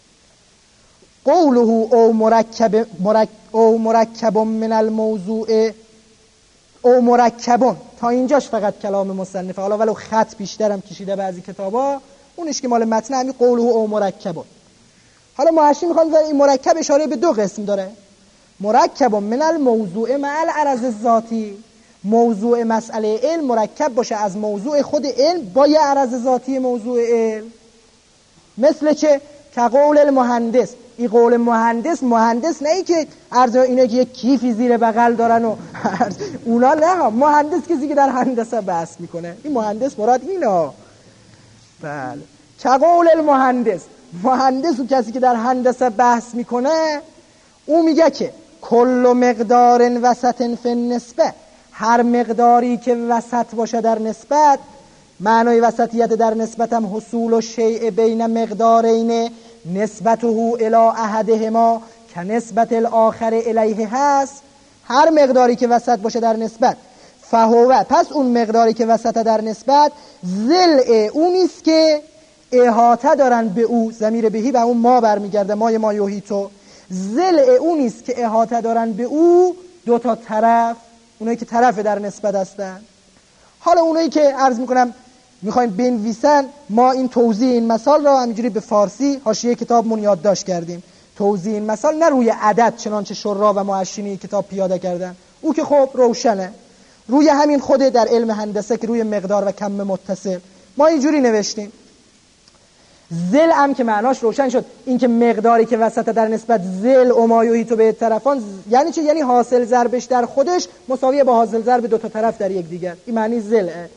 قوله او مرکب مرکب او مرکب من الموضوع او مرکبون، تا اینجاش فقط کلام مصنف، حالا ولو خط بیشترم کشیده بعضی کتابا، اونش که مال متن همین قوله او مرکبون. حالا محشی میخواد این مرکب اشاره به دو قسم داره. مرکب من الموضوع مع العرض الذاتی، موضوع مسئله علم مرکب باشه از موضوع خود علم با یه عرض ذاتی موضوع علم. مثل چه؟ که قول المهندس، این قول مهندس، مهندس نه ای که عرض اینه که یک کیفی زیر بغل دارن و اونا نه، مهندس کسی که در هندسه بحث میکنه، این مهندس مراد اینا. بله که قول المهندس، مهندس و کسی که در هندسه بحث میکنه، او میگه که کل مقدار وسط فی النسبه، هر مقداری که وسط باشه در نسبت، معنای وسطیت در نسبت هم حصول و شیء بین مقدارین نسبته الی احدهما که نسبت الاخر الیه هست. هر مقداری که وسط باشه در نسبت فهوه، پس اون مقداری که وسط در نسبت ضلع اون نیست که احاطه دارن به او، ضمیر بهی به اون ما برمیگرده، مای ما یوهیتو، ضلع اون نیست که احاطه دارن به او دو تا طرف، اونایی که طرف در نسبت هستن. حالا اونایی که عرض میکنم میخوایم بنویسن، ما این توضیح این مثال را همینجوری به فارسی حاشیه کتابمون یادداشت کردیم. توضیح این مثال نه روی عدد چنانچه شرا و معشینی کتاب پیاده کردن، او که خب روشنه، روی همین خود در علم هندسه که روی مقدار و کم متصل ما اینجوری نوشتیم. ضلع هم که معناش روشن شد، این که مقداری که وسط در نسبت ضلع و مایوهی تو به طرفان، یعنی چه؟ یعنی حاصل ضربش در خودش مساویه با حاصل ضرب دو تا طرف در یک دیگر، این معنی ضلعه.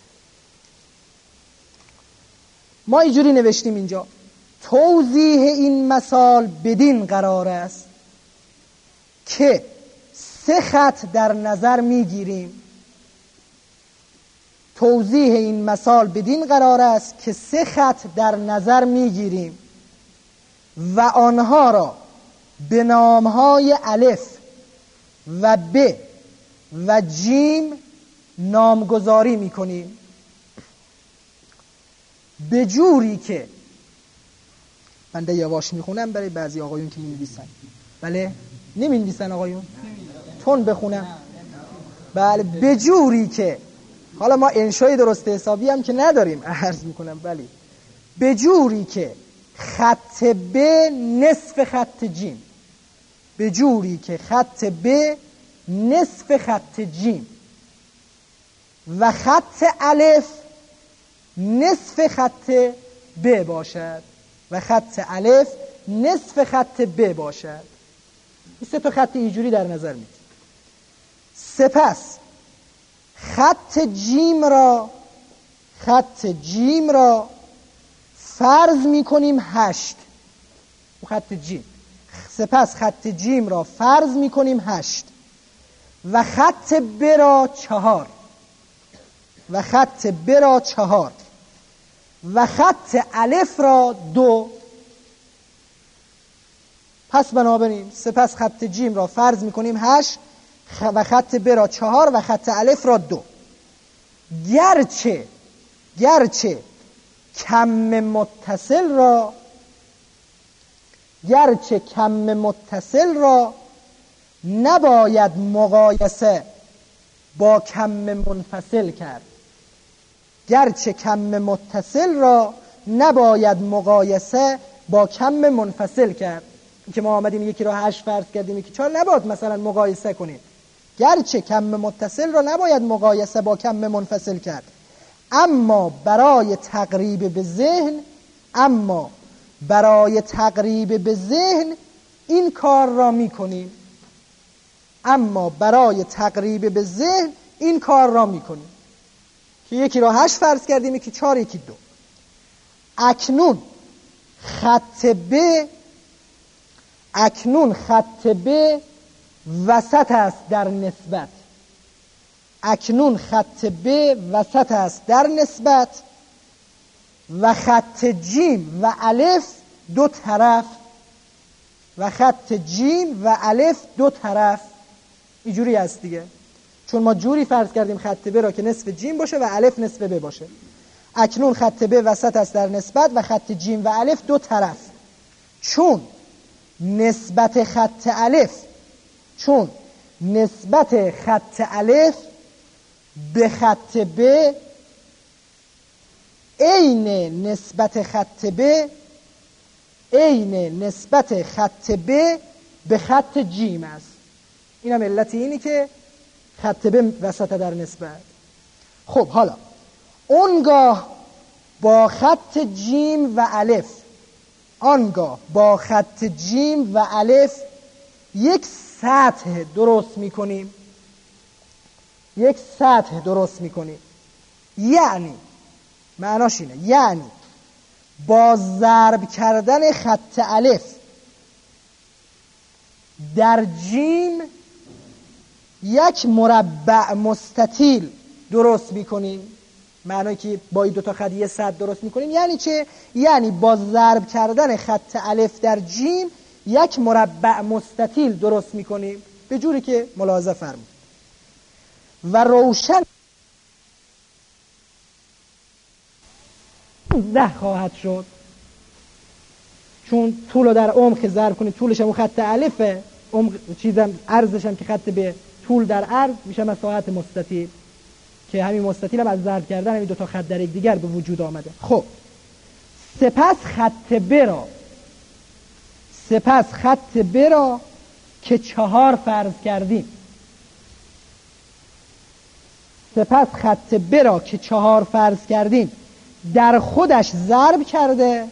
ما اینجوری نوشتیم اینجا توضیح این مثال بدین قرار است که سه خط در نظر میگیریم. توضیح این مثال بدین قرار است که سه خط در نظر میگیریم و آنها را به نامهای الف و ب و جیم نامگذاری میکنیم، به جوری که بنده یواش میخونم برای بعضی آقایون که می‌نویسن. بله نمی‌نویسن آقایون؟ تون بخونم. بله به جوری که، حالا ما انشای درست حسابی هم که نداریم عرض میکنم، ولی به جوری که خط ب نصف خط جیم، به جوری که خط ب نصف خط جیم و خط الف نصف خط ب باشد و خط الف نصف خط ب باشد. این سه تا خط اینجوری در نظر میگیریم. سپس خط جیم را خط جیم را فرض میکنیم هشت. خط جیم سپس خط جیم را فرض میکنیم هشت و خط ب را چهار و خط ب را چهار و خط الف را دو. پس بنابراین سپس خط جیم را فرض میکنیم هشت و خط ب را چهار و خط الف را دو. گرچه گرچه کم متصل را گرچه کم متصل را نباید مقایسه با کم منفصل کرد. گرچه کم متصل را نباید مقایسه با کم منفصل کرد. که ما آمدیم یکی را هشت فرض کردیم یکی چهار، نباید مثلا مقایسه کنیم. گرچه کم متصل را نباید مقایسه با کم منفصل کرد، اما برای تقریب به ذهن اما برای تقریب به ذهن این کار را میکنیم اما برای تقریب به ذهن این کار را میکنیم که یکی را هشت فرض کردیم، یکی چهار، یکی دو. اکنون خط ب اکنون خط ب وسط است در نسبت اکنون خط ب وسط است در نسبت و خط جیم و الف دو طرف و خط جیم و الف دو طرف. اینجوری هست دیگه، چون ما جوری فرض کردیم خط ب را که نصف جیم باشه و الف نصف ب باشه. اکنون خط ب وسط است در نسبت و خط جیم و الف دو طرف، چون نسبت خط الف چون نسبت خط الف به خط ب عین نسبت خط ب عین نسبت خط ب به خط جیم است. این هم علت اینی که خط ب وسط در نسبت. خب حالا اونگاه با خط جیم و الف آنگاه با خط جیم و الف یک سطح درست میکنیم یک سطح درست میکنیم یعنی معناش اینه یعنی با ضرب کردن خط الف در جیم یک مربع مستطیل درست میکنیم. معنی که با این دوتا خط یه سطح درست میکنیم یعنی چه؟ یعنی با ضرب کردن خط الف در جیم یک مربع مستطیل درست میکنیم به جوری که ملاحظه فرمود و روشن ده خواهد شد، چون طول رو در عمق ضرب کنید طولش هم خط الفه، عمق چیزم عرضش هم که خط به طول در عرض میشه مساحت مستطیل که همین مستطیل هم از ضرب کردن همین دو تا خط در یک دیگر به وجود آمده. خب سپس خط ب را سپس خط ب را که چهار فرض کردیم سپس خط ب را که چهار فرض کردیم در خودش ضرب کرده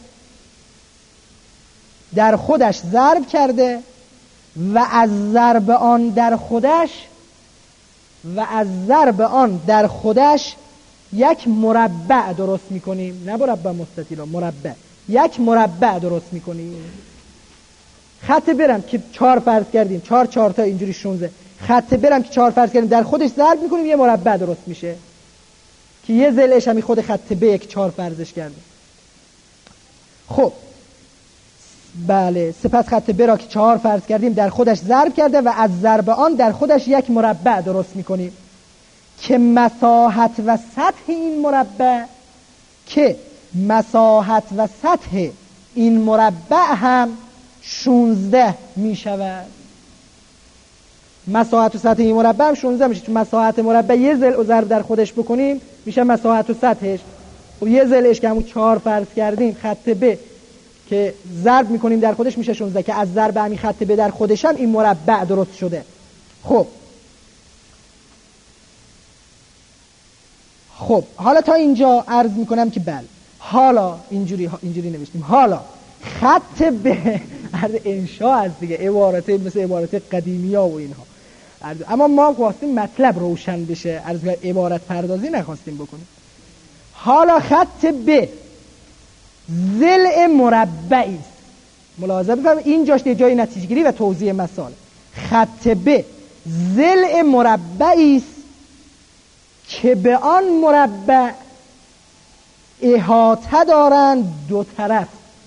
در خودش ضرب کرده و از ضرب آن در خودش و از ضرب آن در خودش یک مربع درست میکنیم. نه مربع مستطیل، مربع. یک مربع درست میکنیم. خط برم که چهار فرض کردیم، چهار چهار تا اینجوری شونزده. خط برم که چهار فرض کردیم در خودش ضرب میکنیم یه مربع درست میشه که یه ضلعش همی خود خط ب یک چهار فرضش کردیم. خب بله، سپس خط ب را که چهار فرض کردیم در خودش ضرب کرده و از ضرب آن در خودش یک مربع درست میکنیم که مساحت و سطح این مربع که مساحت و سطح این مربع هم شونزده میشود. مساحت و سطح این مربع هم شونزده میشه، چون مساحت مربع یه ضلع و ضرب در خودش بکنیم میشه مساحت و سطحش. و یه ضلعش که همون چهار فرض کردیم خط ب که ضرب میکنیم در خودش میشه شونزده که از ضرب همین خط ب در خودش هم این مربع درست شده. خب خب حالا تا اینجا عرض میکنم که بله، حالا اینجوری اینجوری نوشتیم حالا خط ب عرض انشاء از دیگه عبارت مثل عبارت قدیمی ها و اینها، اما ما خواستیم مطلب روشن بشه، عرض عبارت پردازی نخواستیم بکنیم. حالا خط ب ضلع مربعی است. ملاحظه بفرمایید اینجاش یه جای نتیجه گیری و توضیح مسائل. خط ب ضلع مربعی است که به آن مربع احاطه دارند دو طرف.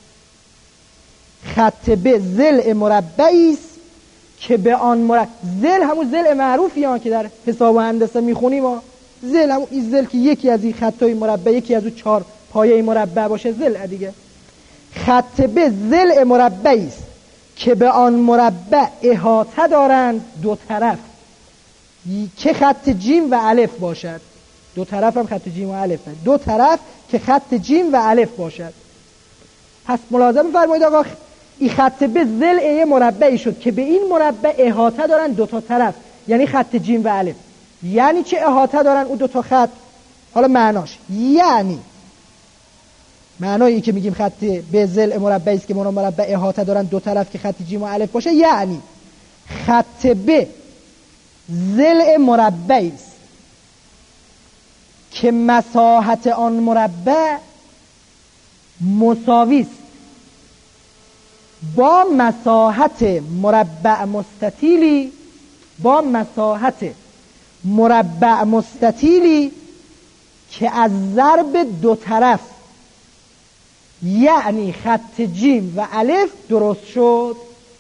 خط ب ضلع مربعی است که به آن مربع، ضلع همون ضلع معروفی ها که در حساب و هندسه میخونیم ها، ضلع همون این ضلع که یکی از این خطای مربع یکی از اون چهار پایه مربع باشه ضلع دیگه. خط ب ضلع مربعی است که به آن مربع احاطه دارند دو طرف که خط جیم و الف باشد. دو طرف هم خط جیم و الف هست. دو طرف که خط جیم و الف باشد. پس ملاحظه بفرمایید آقا، این خط ب ضلع مربعی شد که به این مربع احاطه دارند دو تا طرف، یعنی خط جیم و الف. یعنی چه احاطه دارن اون دو تا خط؟ حالا معناش یعنی معنایی که میگیم خط به ضلع مربعی است که مربع احاطه دارن دو طرف که خط جیم و الف باشه، یعنی خط ب ضلع مربعی است که مساحت آن مربع مساوی است با مساحت مربع مستطیلی با مساحت مربع مستطیلی که از ضرب دو طرف یعنی خط جیم و الف درست شد.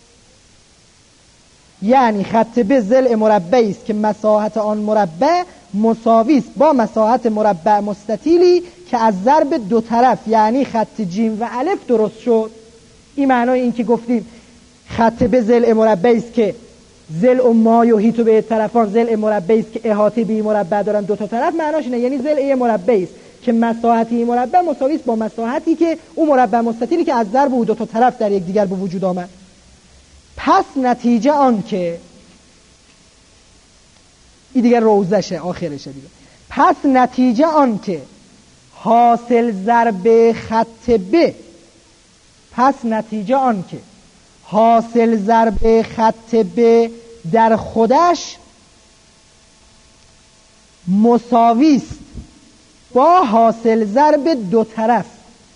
یعنی خط ب ضلع مربعی است که مساحت آن مربع مساوی است با مساحت مربع مستطیلی که از ضرب دو طرف یعنی خط جیم و الف درست شد. این معنای این که گفتیم خط ب ضلع مربعی است که ضلع ما یحیط به طرفان ضلع مربعی است که احاطه به مربع دارن دو تا طرف، معناش اینه یعنی ضلع مربعی است که مساحت این مربع مساوی است با مساحتی که اون مربع مستطیلی که از ضرب او دو تا طرف در یک دیگر به وجود آمد. پس نتیجه آن که این دیگر روزشه آخرشه دیگه. پس نتیجه آن که حاصل ضرب خط ب پس نتیجه آن که حاصل ضرب خط ب در خودش مساوی است با حاصل ضرب دو طرف.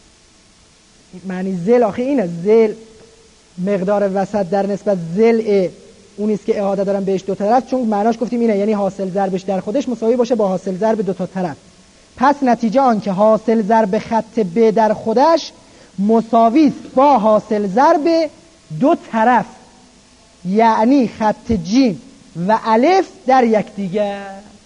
معنی ضلع آخه اینه، ضلع مقدار وسط در نسبت ضلع اون است که احاطه دارن بهش دو طرف، چون معناش گفتیم اینه یعنی حاصل ضربش در خودش مساوی باشه با حاصل ضرب دو تا طرف. پس نتیجه آن که حاصل ضرب خط ب در خودش مساوی است با حاصل ضرب دو طرف یعنی خط جیم و الف در یکدیگر.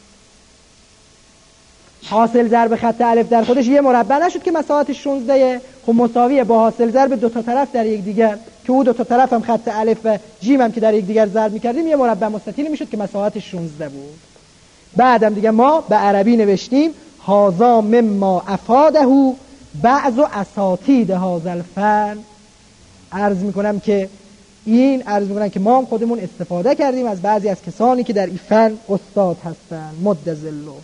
حاصل ضرب خط الف در خودش یه مربع نشد که مساحتش شانزده، خب مساویه با حاصل ضرب دو تا طرف در یکدیگر که او دو تا طرف هم خط الف و جیم هم که در یکدیگر ضرب می‌کردیم یه مربع مستطیل میشد که مساحتش شانزده بود. بعدم دیگه ما به عربی نوشتیم هذا مما افاده بعض اساتید هذا الفن. عرض میکنم که این عرض میکنم که ما هم خودمون استفاده کردیم از بعضی از کسانی که در این فن استاد هستند مد ذلو.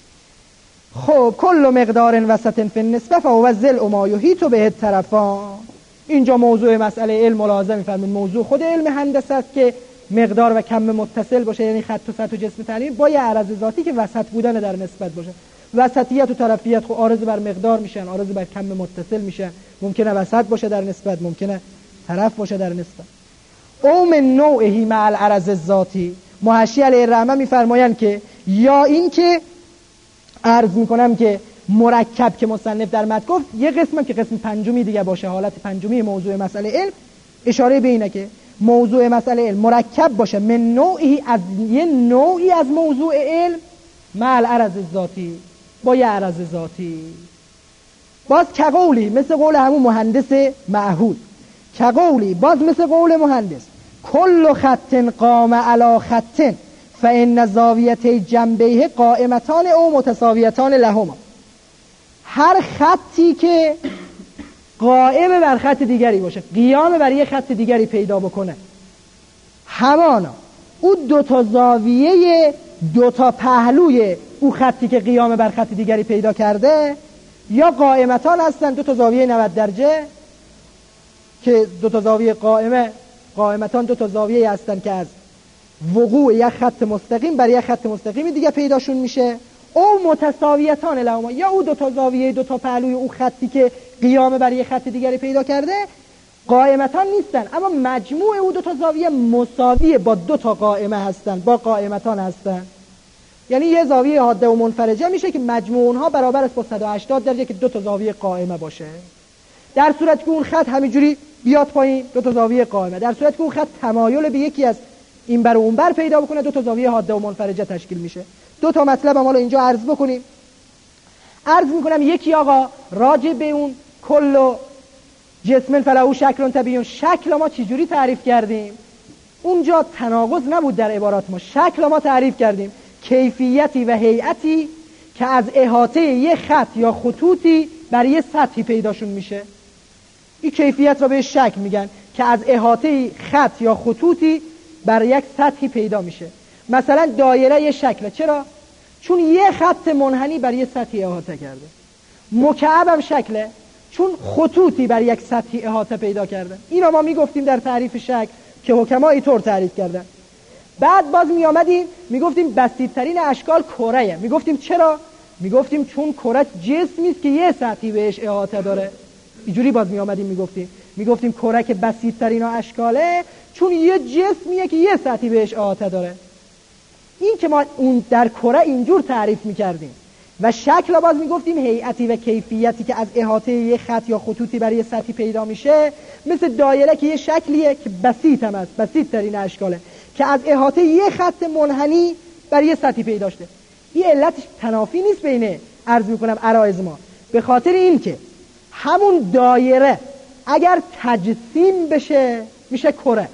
خب کل مقدار وسط فی النسبه فهو ضلع ما یحیط به طرفان. اینجا موضوع مسئله علم ملاحظه می‌فرمایید موضوع خود علم هندسه است که مقدار و کم متصل باشه، یعنی خط و سطح و جسم تعلیمی با یه عرض ذاتی که وسط بودن در نسبت باشه. وسطیت و طرفیت خب عارض بر مقدار میشن، عارض بر کم متصل میشن، ممکنه وسط باشه در نسبت، ممکنه طرف باشه در نسبت. او من نوعه مع العرض الذاتی. محشی علیه الرحمه میفرمایند که یا این که عرض میکنم که مرکب که مصنف در متن گفت یه قسمم که قسم پنجمی دیگه باشه، حالت پنجمی موضوع مسئله علم اشاره به اینه که موضوع مسئله علم مرکب باشه من نوعی از یه نوعی از موضوع علم مع العرض الذاتی با یه عرض ذاتی. باز که قولی مثل قول همون مهندس معهود، که قولی باز مثل قول مهندس کل خط قام علی خط فان زاویته جنبیه قائمتان او متساویتان لهما. هر خطی که قائم بر خط دیگری باشه، قیام بر یه خط دیگری پیدا بکنه، همانا او دو تا زاویه دو تا پهلوی او خطی که قیام بر خط دیگری پیدا کرده یا قائمتان هستن، دو تا زاویه نود درجه که دو تا زاویه قائمه قائمتان دو تا زاویه هستن که از وقوع یک خط مستقیم بر یک خط مستقیم دیگه پیداشون میشه. او متساویتان لهما، یا او دو تا زاویه دو تا پهلوی او خطی که قیام بر یک خط دیگری پیدا کرده قائمتان نیستن، اما مجموع او دو تا زاویه مساوی با دو تا قائمه هستن، با قائمتان هستن. یعنی یه زاویه حاده و منفرجه میشه که مجموع اونها برابر است با صد و هشتاد درجه که دو تا زاویه قائمه باشه. در صورتی که اون خط همینجوری بیاد پایین دو تا زاویه قائمه، در صورتی که اون خط تمایل به یکی از این بر و اون بر پیدا بکنه دو تا زاویه حاده و منفرجه تشکیل میشه. دو تا مطلب هم حالا اینجا عرض بکنیم. عرض میکنم یکی آقا راجع به اون کل جسم فلهو شکل طبیعی، شکل ما چجوری تعریف کردیم؟ اونجا تناقض نبود در عبارات ما. شکل ما تعریف کردیم کیفیتی و هیئتی که از احاطه یه خط یا خطوطی بر یه سطحی پیداشون میشه. این کیفیت را به شکل میگن که از احاطه خط یا خطوطی بر یک سطحی پیدا میشه. مثلا دایره یه شکله. چرا؟ چون یه خط منحنی بر یه سطحی احاطه کرده. مکعب هم شکله چون خطوطی بر یک سطحی احاطه پیدا کرده. اینا ما میگفتیم در تعریف شکل که حکما اینطور تعریف کردن. بعد باز می آمدیم میگفتیم بسیط‌ترین اشکال کره‌ایه. میگفتیم چرا؟ میگفتیم چون کره جسمی است که یه سطحی بهش احاطه داره. اینجوری باز می آمدیم میگفتیم میگفتیم کره که بسیط‌ترین اشکاله چون یه جسمیه که یه سطحی بهش احاطه داره. این که ما اون در کره اینجور تعریف میکردیم. و شکل باز میگفتیم هیئتی و کیفیتی که از احاطه یه خط یا خطوطی برای سطحی پیدا میشه، مثل دایره که یه شکلیه که بسیط هم است، بسیط ترین اشکاله که از احاطه یه خط منحنی برای سطحی پیدا شده. این علتش تنافی نیست بین عرض میکنم عرایض ما، به خاطر این که همون دایره اگر تجسیم بشه میشه کره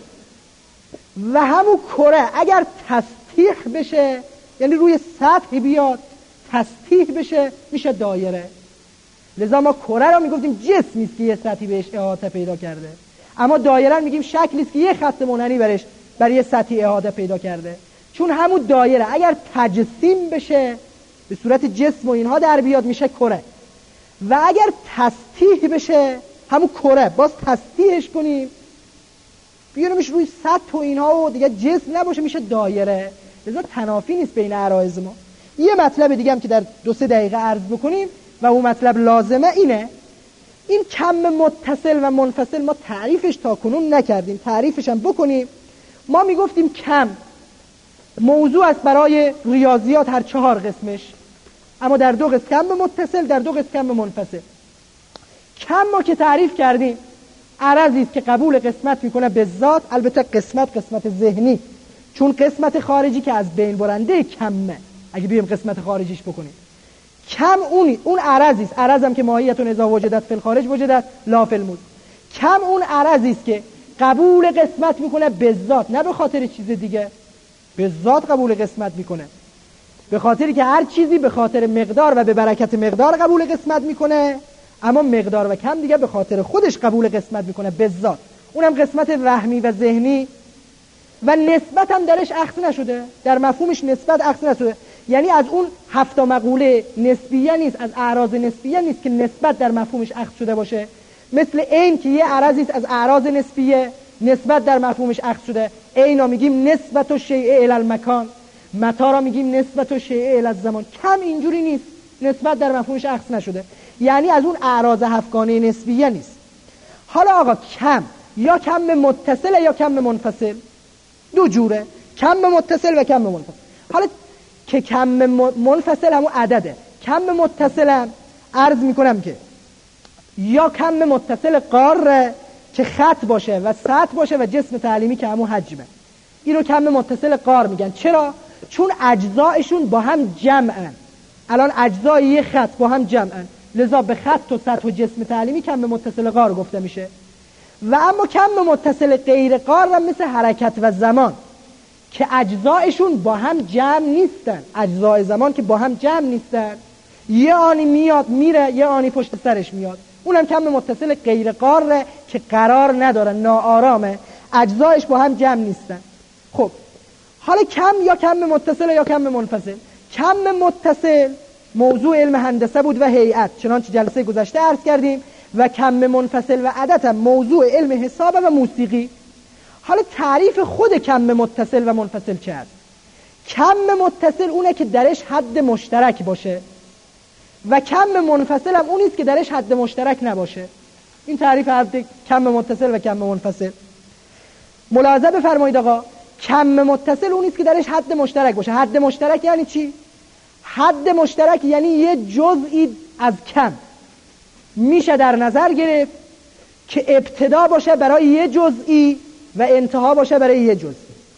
و همون کره اگر تسطیح بشه یعنی روی سطح بیاد تسطیح بشه میشه دایره. لذا ما کره رو میگفتیم جسمی است که یه سطحی بهش احاطه پیدا کرده، اما دایره رو میگیم شکلی است که یه خط منحنی برش برای یه سطحی احاطه پیدا کرده. چون همون دایره اگر تجسیم بشه به صورت جسم و اینها در بیاد میشه کره و اگر تسطیح بشه همون کره باز تسطیحش کنیم بیاریمش روی سطح و اینها و دیگه جسم نباشه میشه دایره. لذا تنافی نیست بین عرایض ما. یه مطلب دیگه هم که در دو سه دقیقه عرض بکنیم و اون مطلب لازمه اینه، این کم متصل و منفصل ما تعریفش تا کنون نکردیم، تعریفش هم بکنیم. ما میگفتیم کم موضوع است برای ریاضیات هر چهار قسمش، اما در دو قسم کم متصل، در دو قسم کم منفصل. کم ما که تعریف کردیم عرضی است که قبول قسمت میکنه به ذات، البته قسمت قسمت ذهنی، چون قسمت خارجی که از بین برنده کمه اگه بیم قسمت خارجیش بکنیم. کم اونی اون عرضی است، عرض هم که ماهیتون اذا وجدت فی الخارج وجدت لا فی الموجود. کم اون عرضی است که قبول قسمت میکنه به ذات، نه به خاطر چیز دیگه، به ذات قبول قسمت میکنه، به خاطری که هر چیزی به خاطر مقدار و به برکت مقدار قبول قسمت میکنه، اما مقدار و کم دیگه به خاطر خودش قبول قسمت میکنه به ذات. اونم قسمت وهمی و ذهنی و نسبت هم درش اخذ نشده، در مفهومش نسبت اخذ نشده. یعنی از اون هفت مقوله نسبیه نیست، از اعراض نسبیه نیست که نسبت در مفهومش اخذ شده باشه. مثل عین که یه عرضی است از اعراض نسبیه نسبت در مفهومش اخذ شده. عین را میگیم نسبت و شیء الی المکان، متا را میگیم نسبت و شیء الی الزمان. کم اینجوری نیست، نسبت در مفهومش اخذ نشده، یعنی از اون اعراض هفتگانه نسبیه نیست. حالا آقا کم یا کم متصل یا کم منفصل، دو جوره، کم متصل و کم منفصل. حالا که کم منفصل همون عدده، کم متصل هم عرض میکنم که یا کم متصل قاره که خط باشه و سطح باشه و جسم تعلیمی که همون حجمه، اینو کم متصل قار میگن. چرا؟ چون اجزایشون با هم جمعن. الان اجزای یه خط با هم جمعن، لذا به خط و سطح و جسم تعلیمی کم متصل قار گفته میشه. و اما کم متصل غیر قار و مثل حرکت و زمان که اجزایشون با هم جمع نیستن، اجزای زمان که با هم جمع نیستن، یه آنی میاد میره یه آنی پشت سرش میاد، اونم کم متصل غیر قاره که قرار نداره، ناآرامه، اجزایش با هم جمع نیستن. خب حالا کم یا کم متصل یا کم منفصل. کم متصل موضوع علم هندسه بود و هیئت، چنانچه جلسه گذشته عرض کردیم، و کم منفصل و عدد هم موضوع علم حساب و موسیقی. حالا تعریف خود کم متصل و منفصل چه است؟ کم متصل اونه که درش حد مشترک باشه و کم منفصل هم اونیست که درش حد مشترک نباشه. این تعریف حد کم متصل و کم منفصل. ملاحظه بفرمایید آقا، کم متصل اونیست که درش حد مشترک باشه. حد مشترک یعنی چی؟ حد مشترک یعنی یه جزئی از کم میشه در نظر گرفت که ابتدا باشه برای یه جزئی و انتها باشه برای یه جزئی.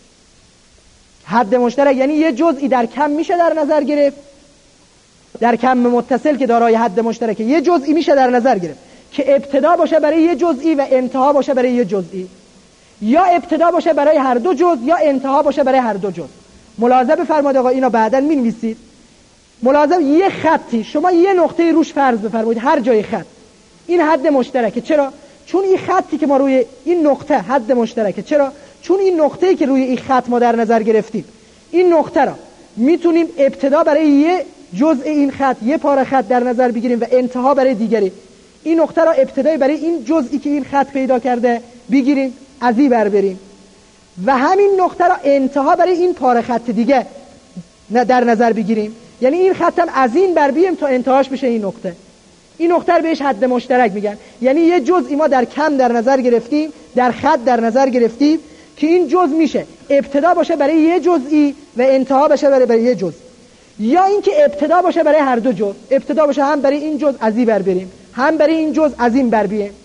حد مشترک یعنی یه جزئی در کم میشه در نظر گرفت، در کم متصل که دارای حد مشترک یه جزئی میشه در نظر گرفت که ابتدا باشه برای یه جزئی و انتها باشه برای یه جزئی، یا ابتدا باشه برای هر دو جزء یا انتها باشه برای هر دو جزء. ملاحظه بفرمایید آقا، اینا بعداً می‌نویسید. ملاحظه، یه خطی شما یه نقطه روش فرض بفرمایید، هر جای خط این حد مشترکه. چرا؟ چون این خطی که ما روی این نقطه حد مشترکه. چرا؟ چون این نقطه‌ای که روی این خط ما در نظر گرفتیم، این نقطه را میتونیم ابتدا برای یه جزء این خط، یه پاره خط در نظر بگیریم و انتها برای دیگری. این نقطه را ابتدای برای این جزئی که این خط پیدا کرده بگیریم، از این بر بریم و همین نقطه را انتها برای این پاره خط دیگه در نظر بگیریم. یعنی این خط هم از این بر بیم تا انتهاش بشه این نقطه. این نقطه رو بهش حد مشترک میگن. یعنی یه جزئی ما در کم در نظر گرفتیم، در خط در نظر گرفتیم که این جزء میشه ابتدا باشه برای یه جزئی و انتها باشه برای, برای یه جزء، یا اینکه ابتدا باشه برای هر دو جزء، ابتدا باشه هم برای این جزء از این بر بریم، هم برای این جزء از این بر بیایم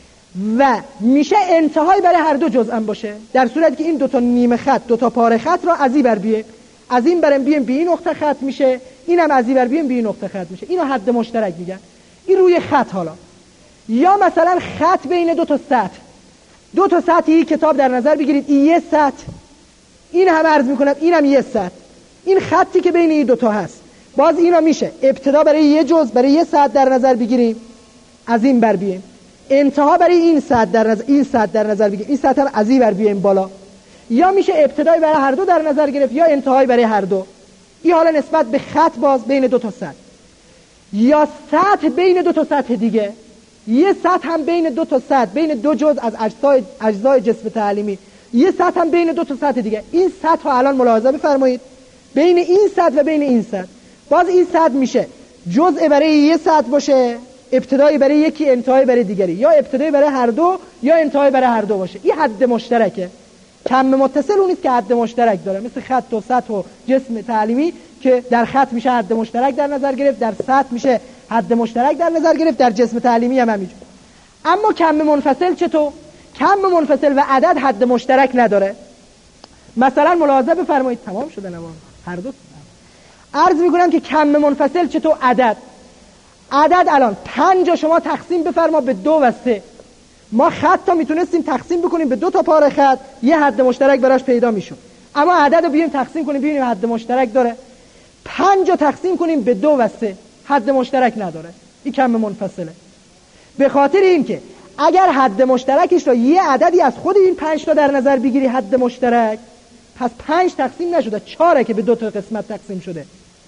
و میشه انتهای برای هر دو جزء هم باشه، در صورتی که این دو تا نیمه خط، دو تا پاره خط رو از این بر بیایم، از این برم بیایم به این نقطه خط میشه، اینم از این بر بیایم به این نقطه خط میشه. اینو حد مشترک میگن. این روی خط. حالا یا مثلا خط بین دو تا سطح، دو تا سطحی کتاب در نظر بگیرید، این یه سطح، این هم عرض میکنم اینم یه سطح، این خطی که بین این دو تا هست، باز اینا میشه ابتدا برای یه جزء، برای یه سطح در نظر بگیریم، از این بر بیایم، انتها برای این سطح در نظر این سطح در نظر بگیریم، این سطح هم از این بر بیایم بالا. یا میشه ابتدای برای هر دو در نظر گرفت یا انتهای برای هر دو. این حالا نسبت به خط باز بین دو تا سطح. یا سطح بین دو تا سطح دیگه، یه سطح هم بین دو تا سطح، بین دو جزء از اجزای اجزای جسم تعلیمی، یه سطح هم بین دو تا سطح دیگه. این سطح رو الان ملاحظه بفرمایید، بین این سطح و بین این سطح، باز این سطح میشه جزء برای یه سطح باشه، ابتدایی برای یکی، انتهای برای دیگری، یا ابتدایی برای هر دو یا انتهای برای هر دو باشه. این حد مشترکه. کم متصل اون نیست که حد مشترک داره، مثل خط و سطح و جسم تعلیمی که در خط میشه حد مشترک در نظر گرفت، در سطح میشه حد مشترک در نظر گرفت، در جسم تعلیمی هم همینجور. اما کم منفصل چطور؟ کم منفصل و عدد حد مشترک نداره. مثلا ملاحظه بفرمایید، تمام شده نمام هر دو. عرض میکنم که کم منفصل چطور؟ عدد عدد الان پنج شما تقسیم بفرما به دو و سه. ما خط تا میتونستیم تقسیم بکنیم به دو تا پاره خط، یه حد مشترک براش پیدا میشد. اما عدد رو بیایم تقسیم کنیم ببینیم حد مشترک داره. پنج رو تقسیم کنیم به دو و سه، حد مشترک نداره. این کم منفصله. به خاطر اینکه اگر حد مشترکش رو یه عددی از خود این پنج تا در نظر بگیری حد مشترک، پس پنج تقسیم نشده، چهاره که به دو تا قسمت تقسیم شده.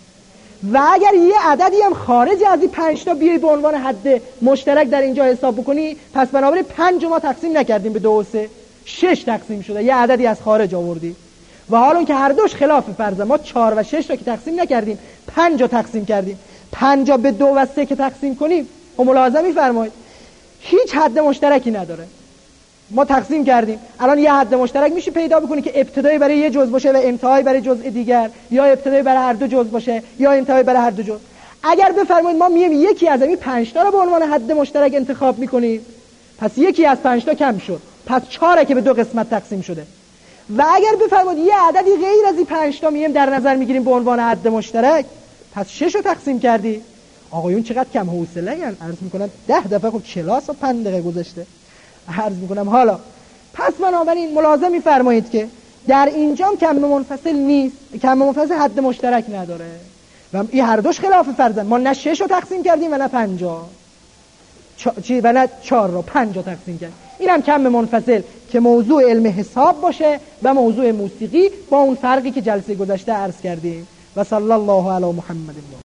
و اگر یه عددی هم خارج از این پنج تا بیای به عنوان حد مشترک در اینجا حساب بکنی، پس بنابراین پنج ما تقسیم نکردیم به دو و سه، شش تقسیم شده، یه عددی از خارج آوردی. و حالا که هر دوش خلاف فرض، ما چهار و شش را که تقسیم نکردیم، پنج را تقسیم کردیم. پنج به دو و سه که تقسیم کنیم، و ملاحظه می‌فرمایید هیچ حد مشترکی نداره. ما تقسیم کردیم، الان یه حد مشترک میشه پیدا بکنی که ابتدایی برای یه جزء باشه و انتهایی برای جزء دیگر، یا ابتدایی برای هر دو جزء باشه یا انتهایی برای هر دو جزء. اگر بفرمایید ما میایم یکی از این پنج تا رو به عنوان حد مشترک انتخاب میکنیم، پس یکی از پنج تا کم شد، پس چهاره که به دو قسمت تقسیم شده. و اگر بفرمایید یه عددی غیر از این پنج تا میایم در نظر میگیریم به عنوان حد مشترک، پس شش رو تقسیم کردی. آقایون چقدر کم حوصله ان، عرض میکنم ده دفعه خب کلاس و پنج دقیقه گذشته. عرض میکنم حالا پس بنابراین ملاحظه میفرمایید که در اینجام کم منفصل نیست، کم منفصل حد مشترک نداره و این هر دوش خلاف فرضن. ما نه شش رو تقسیم کردیم و نه پنجا چی و نه چهار رو، پنج رو تقسیم کردیم. اینم کم منفصل که موضوع علم حساب باشه و موضوع موسیقی، با اون فرقی که جلسه گذشته عرض کردیم. و صلی الله علی محمد.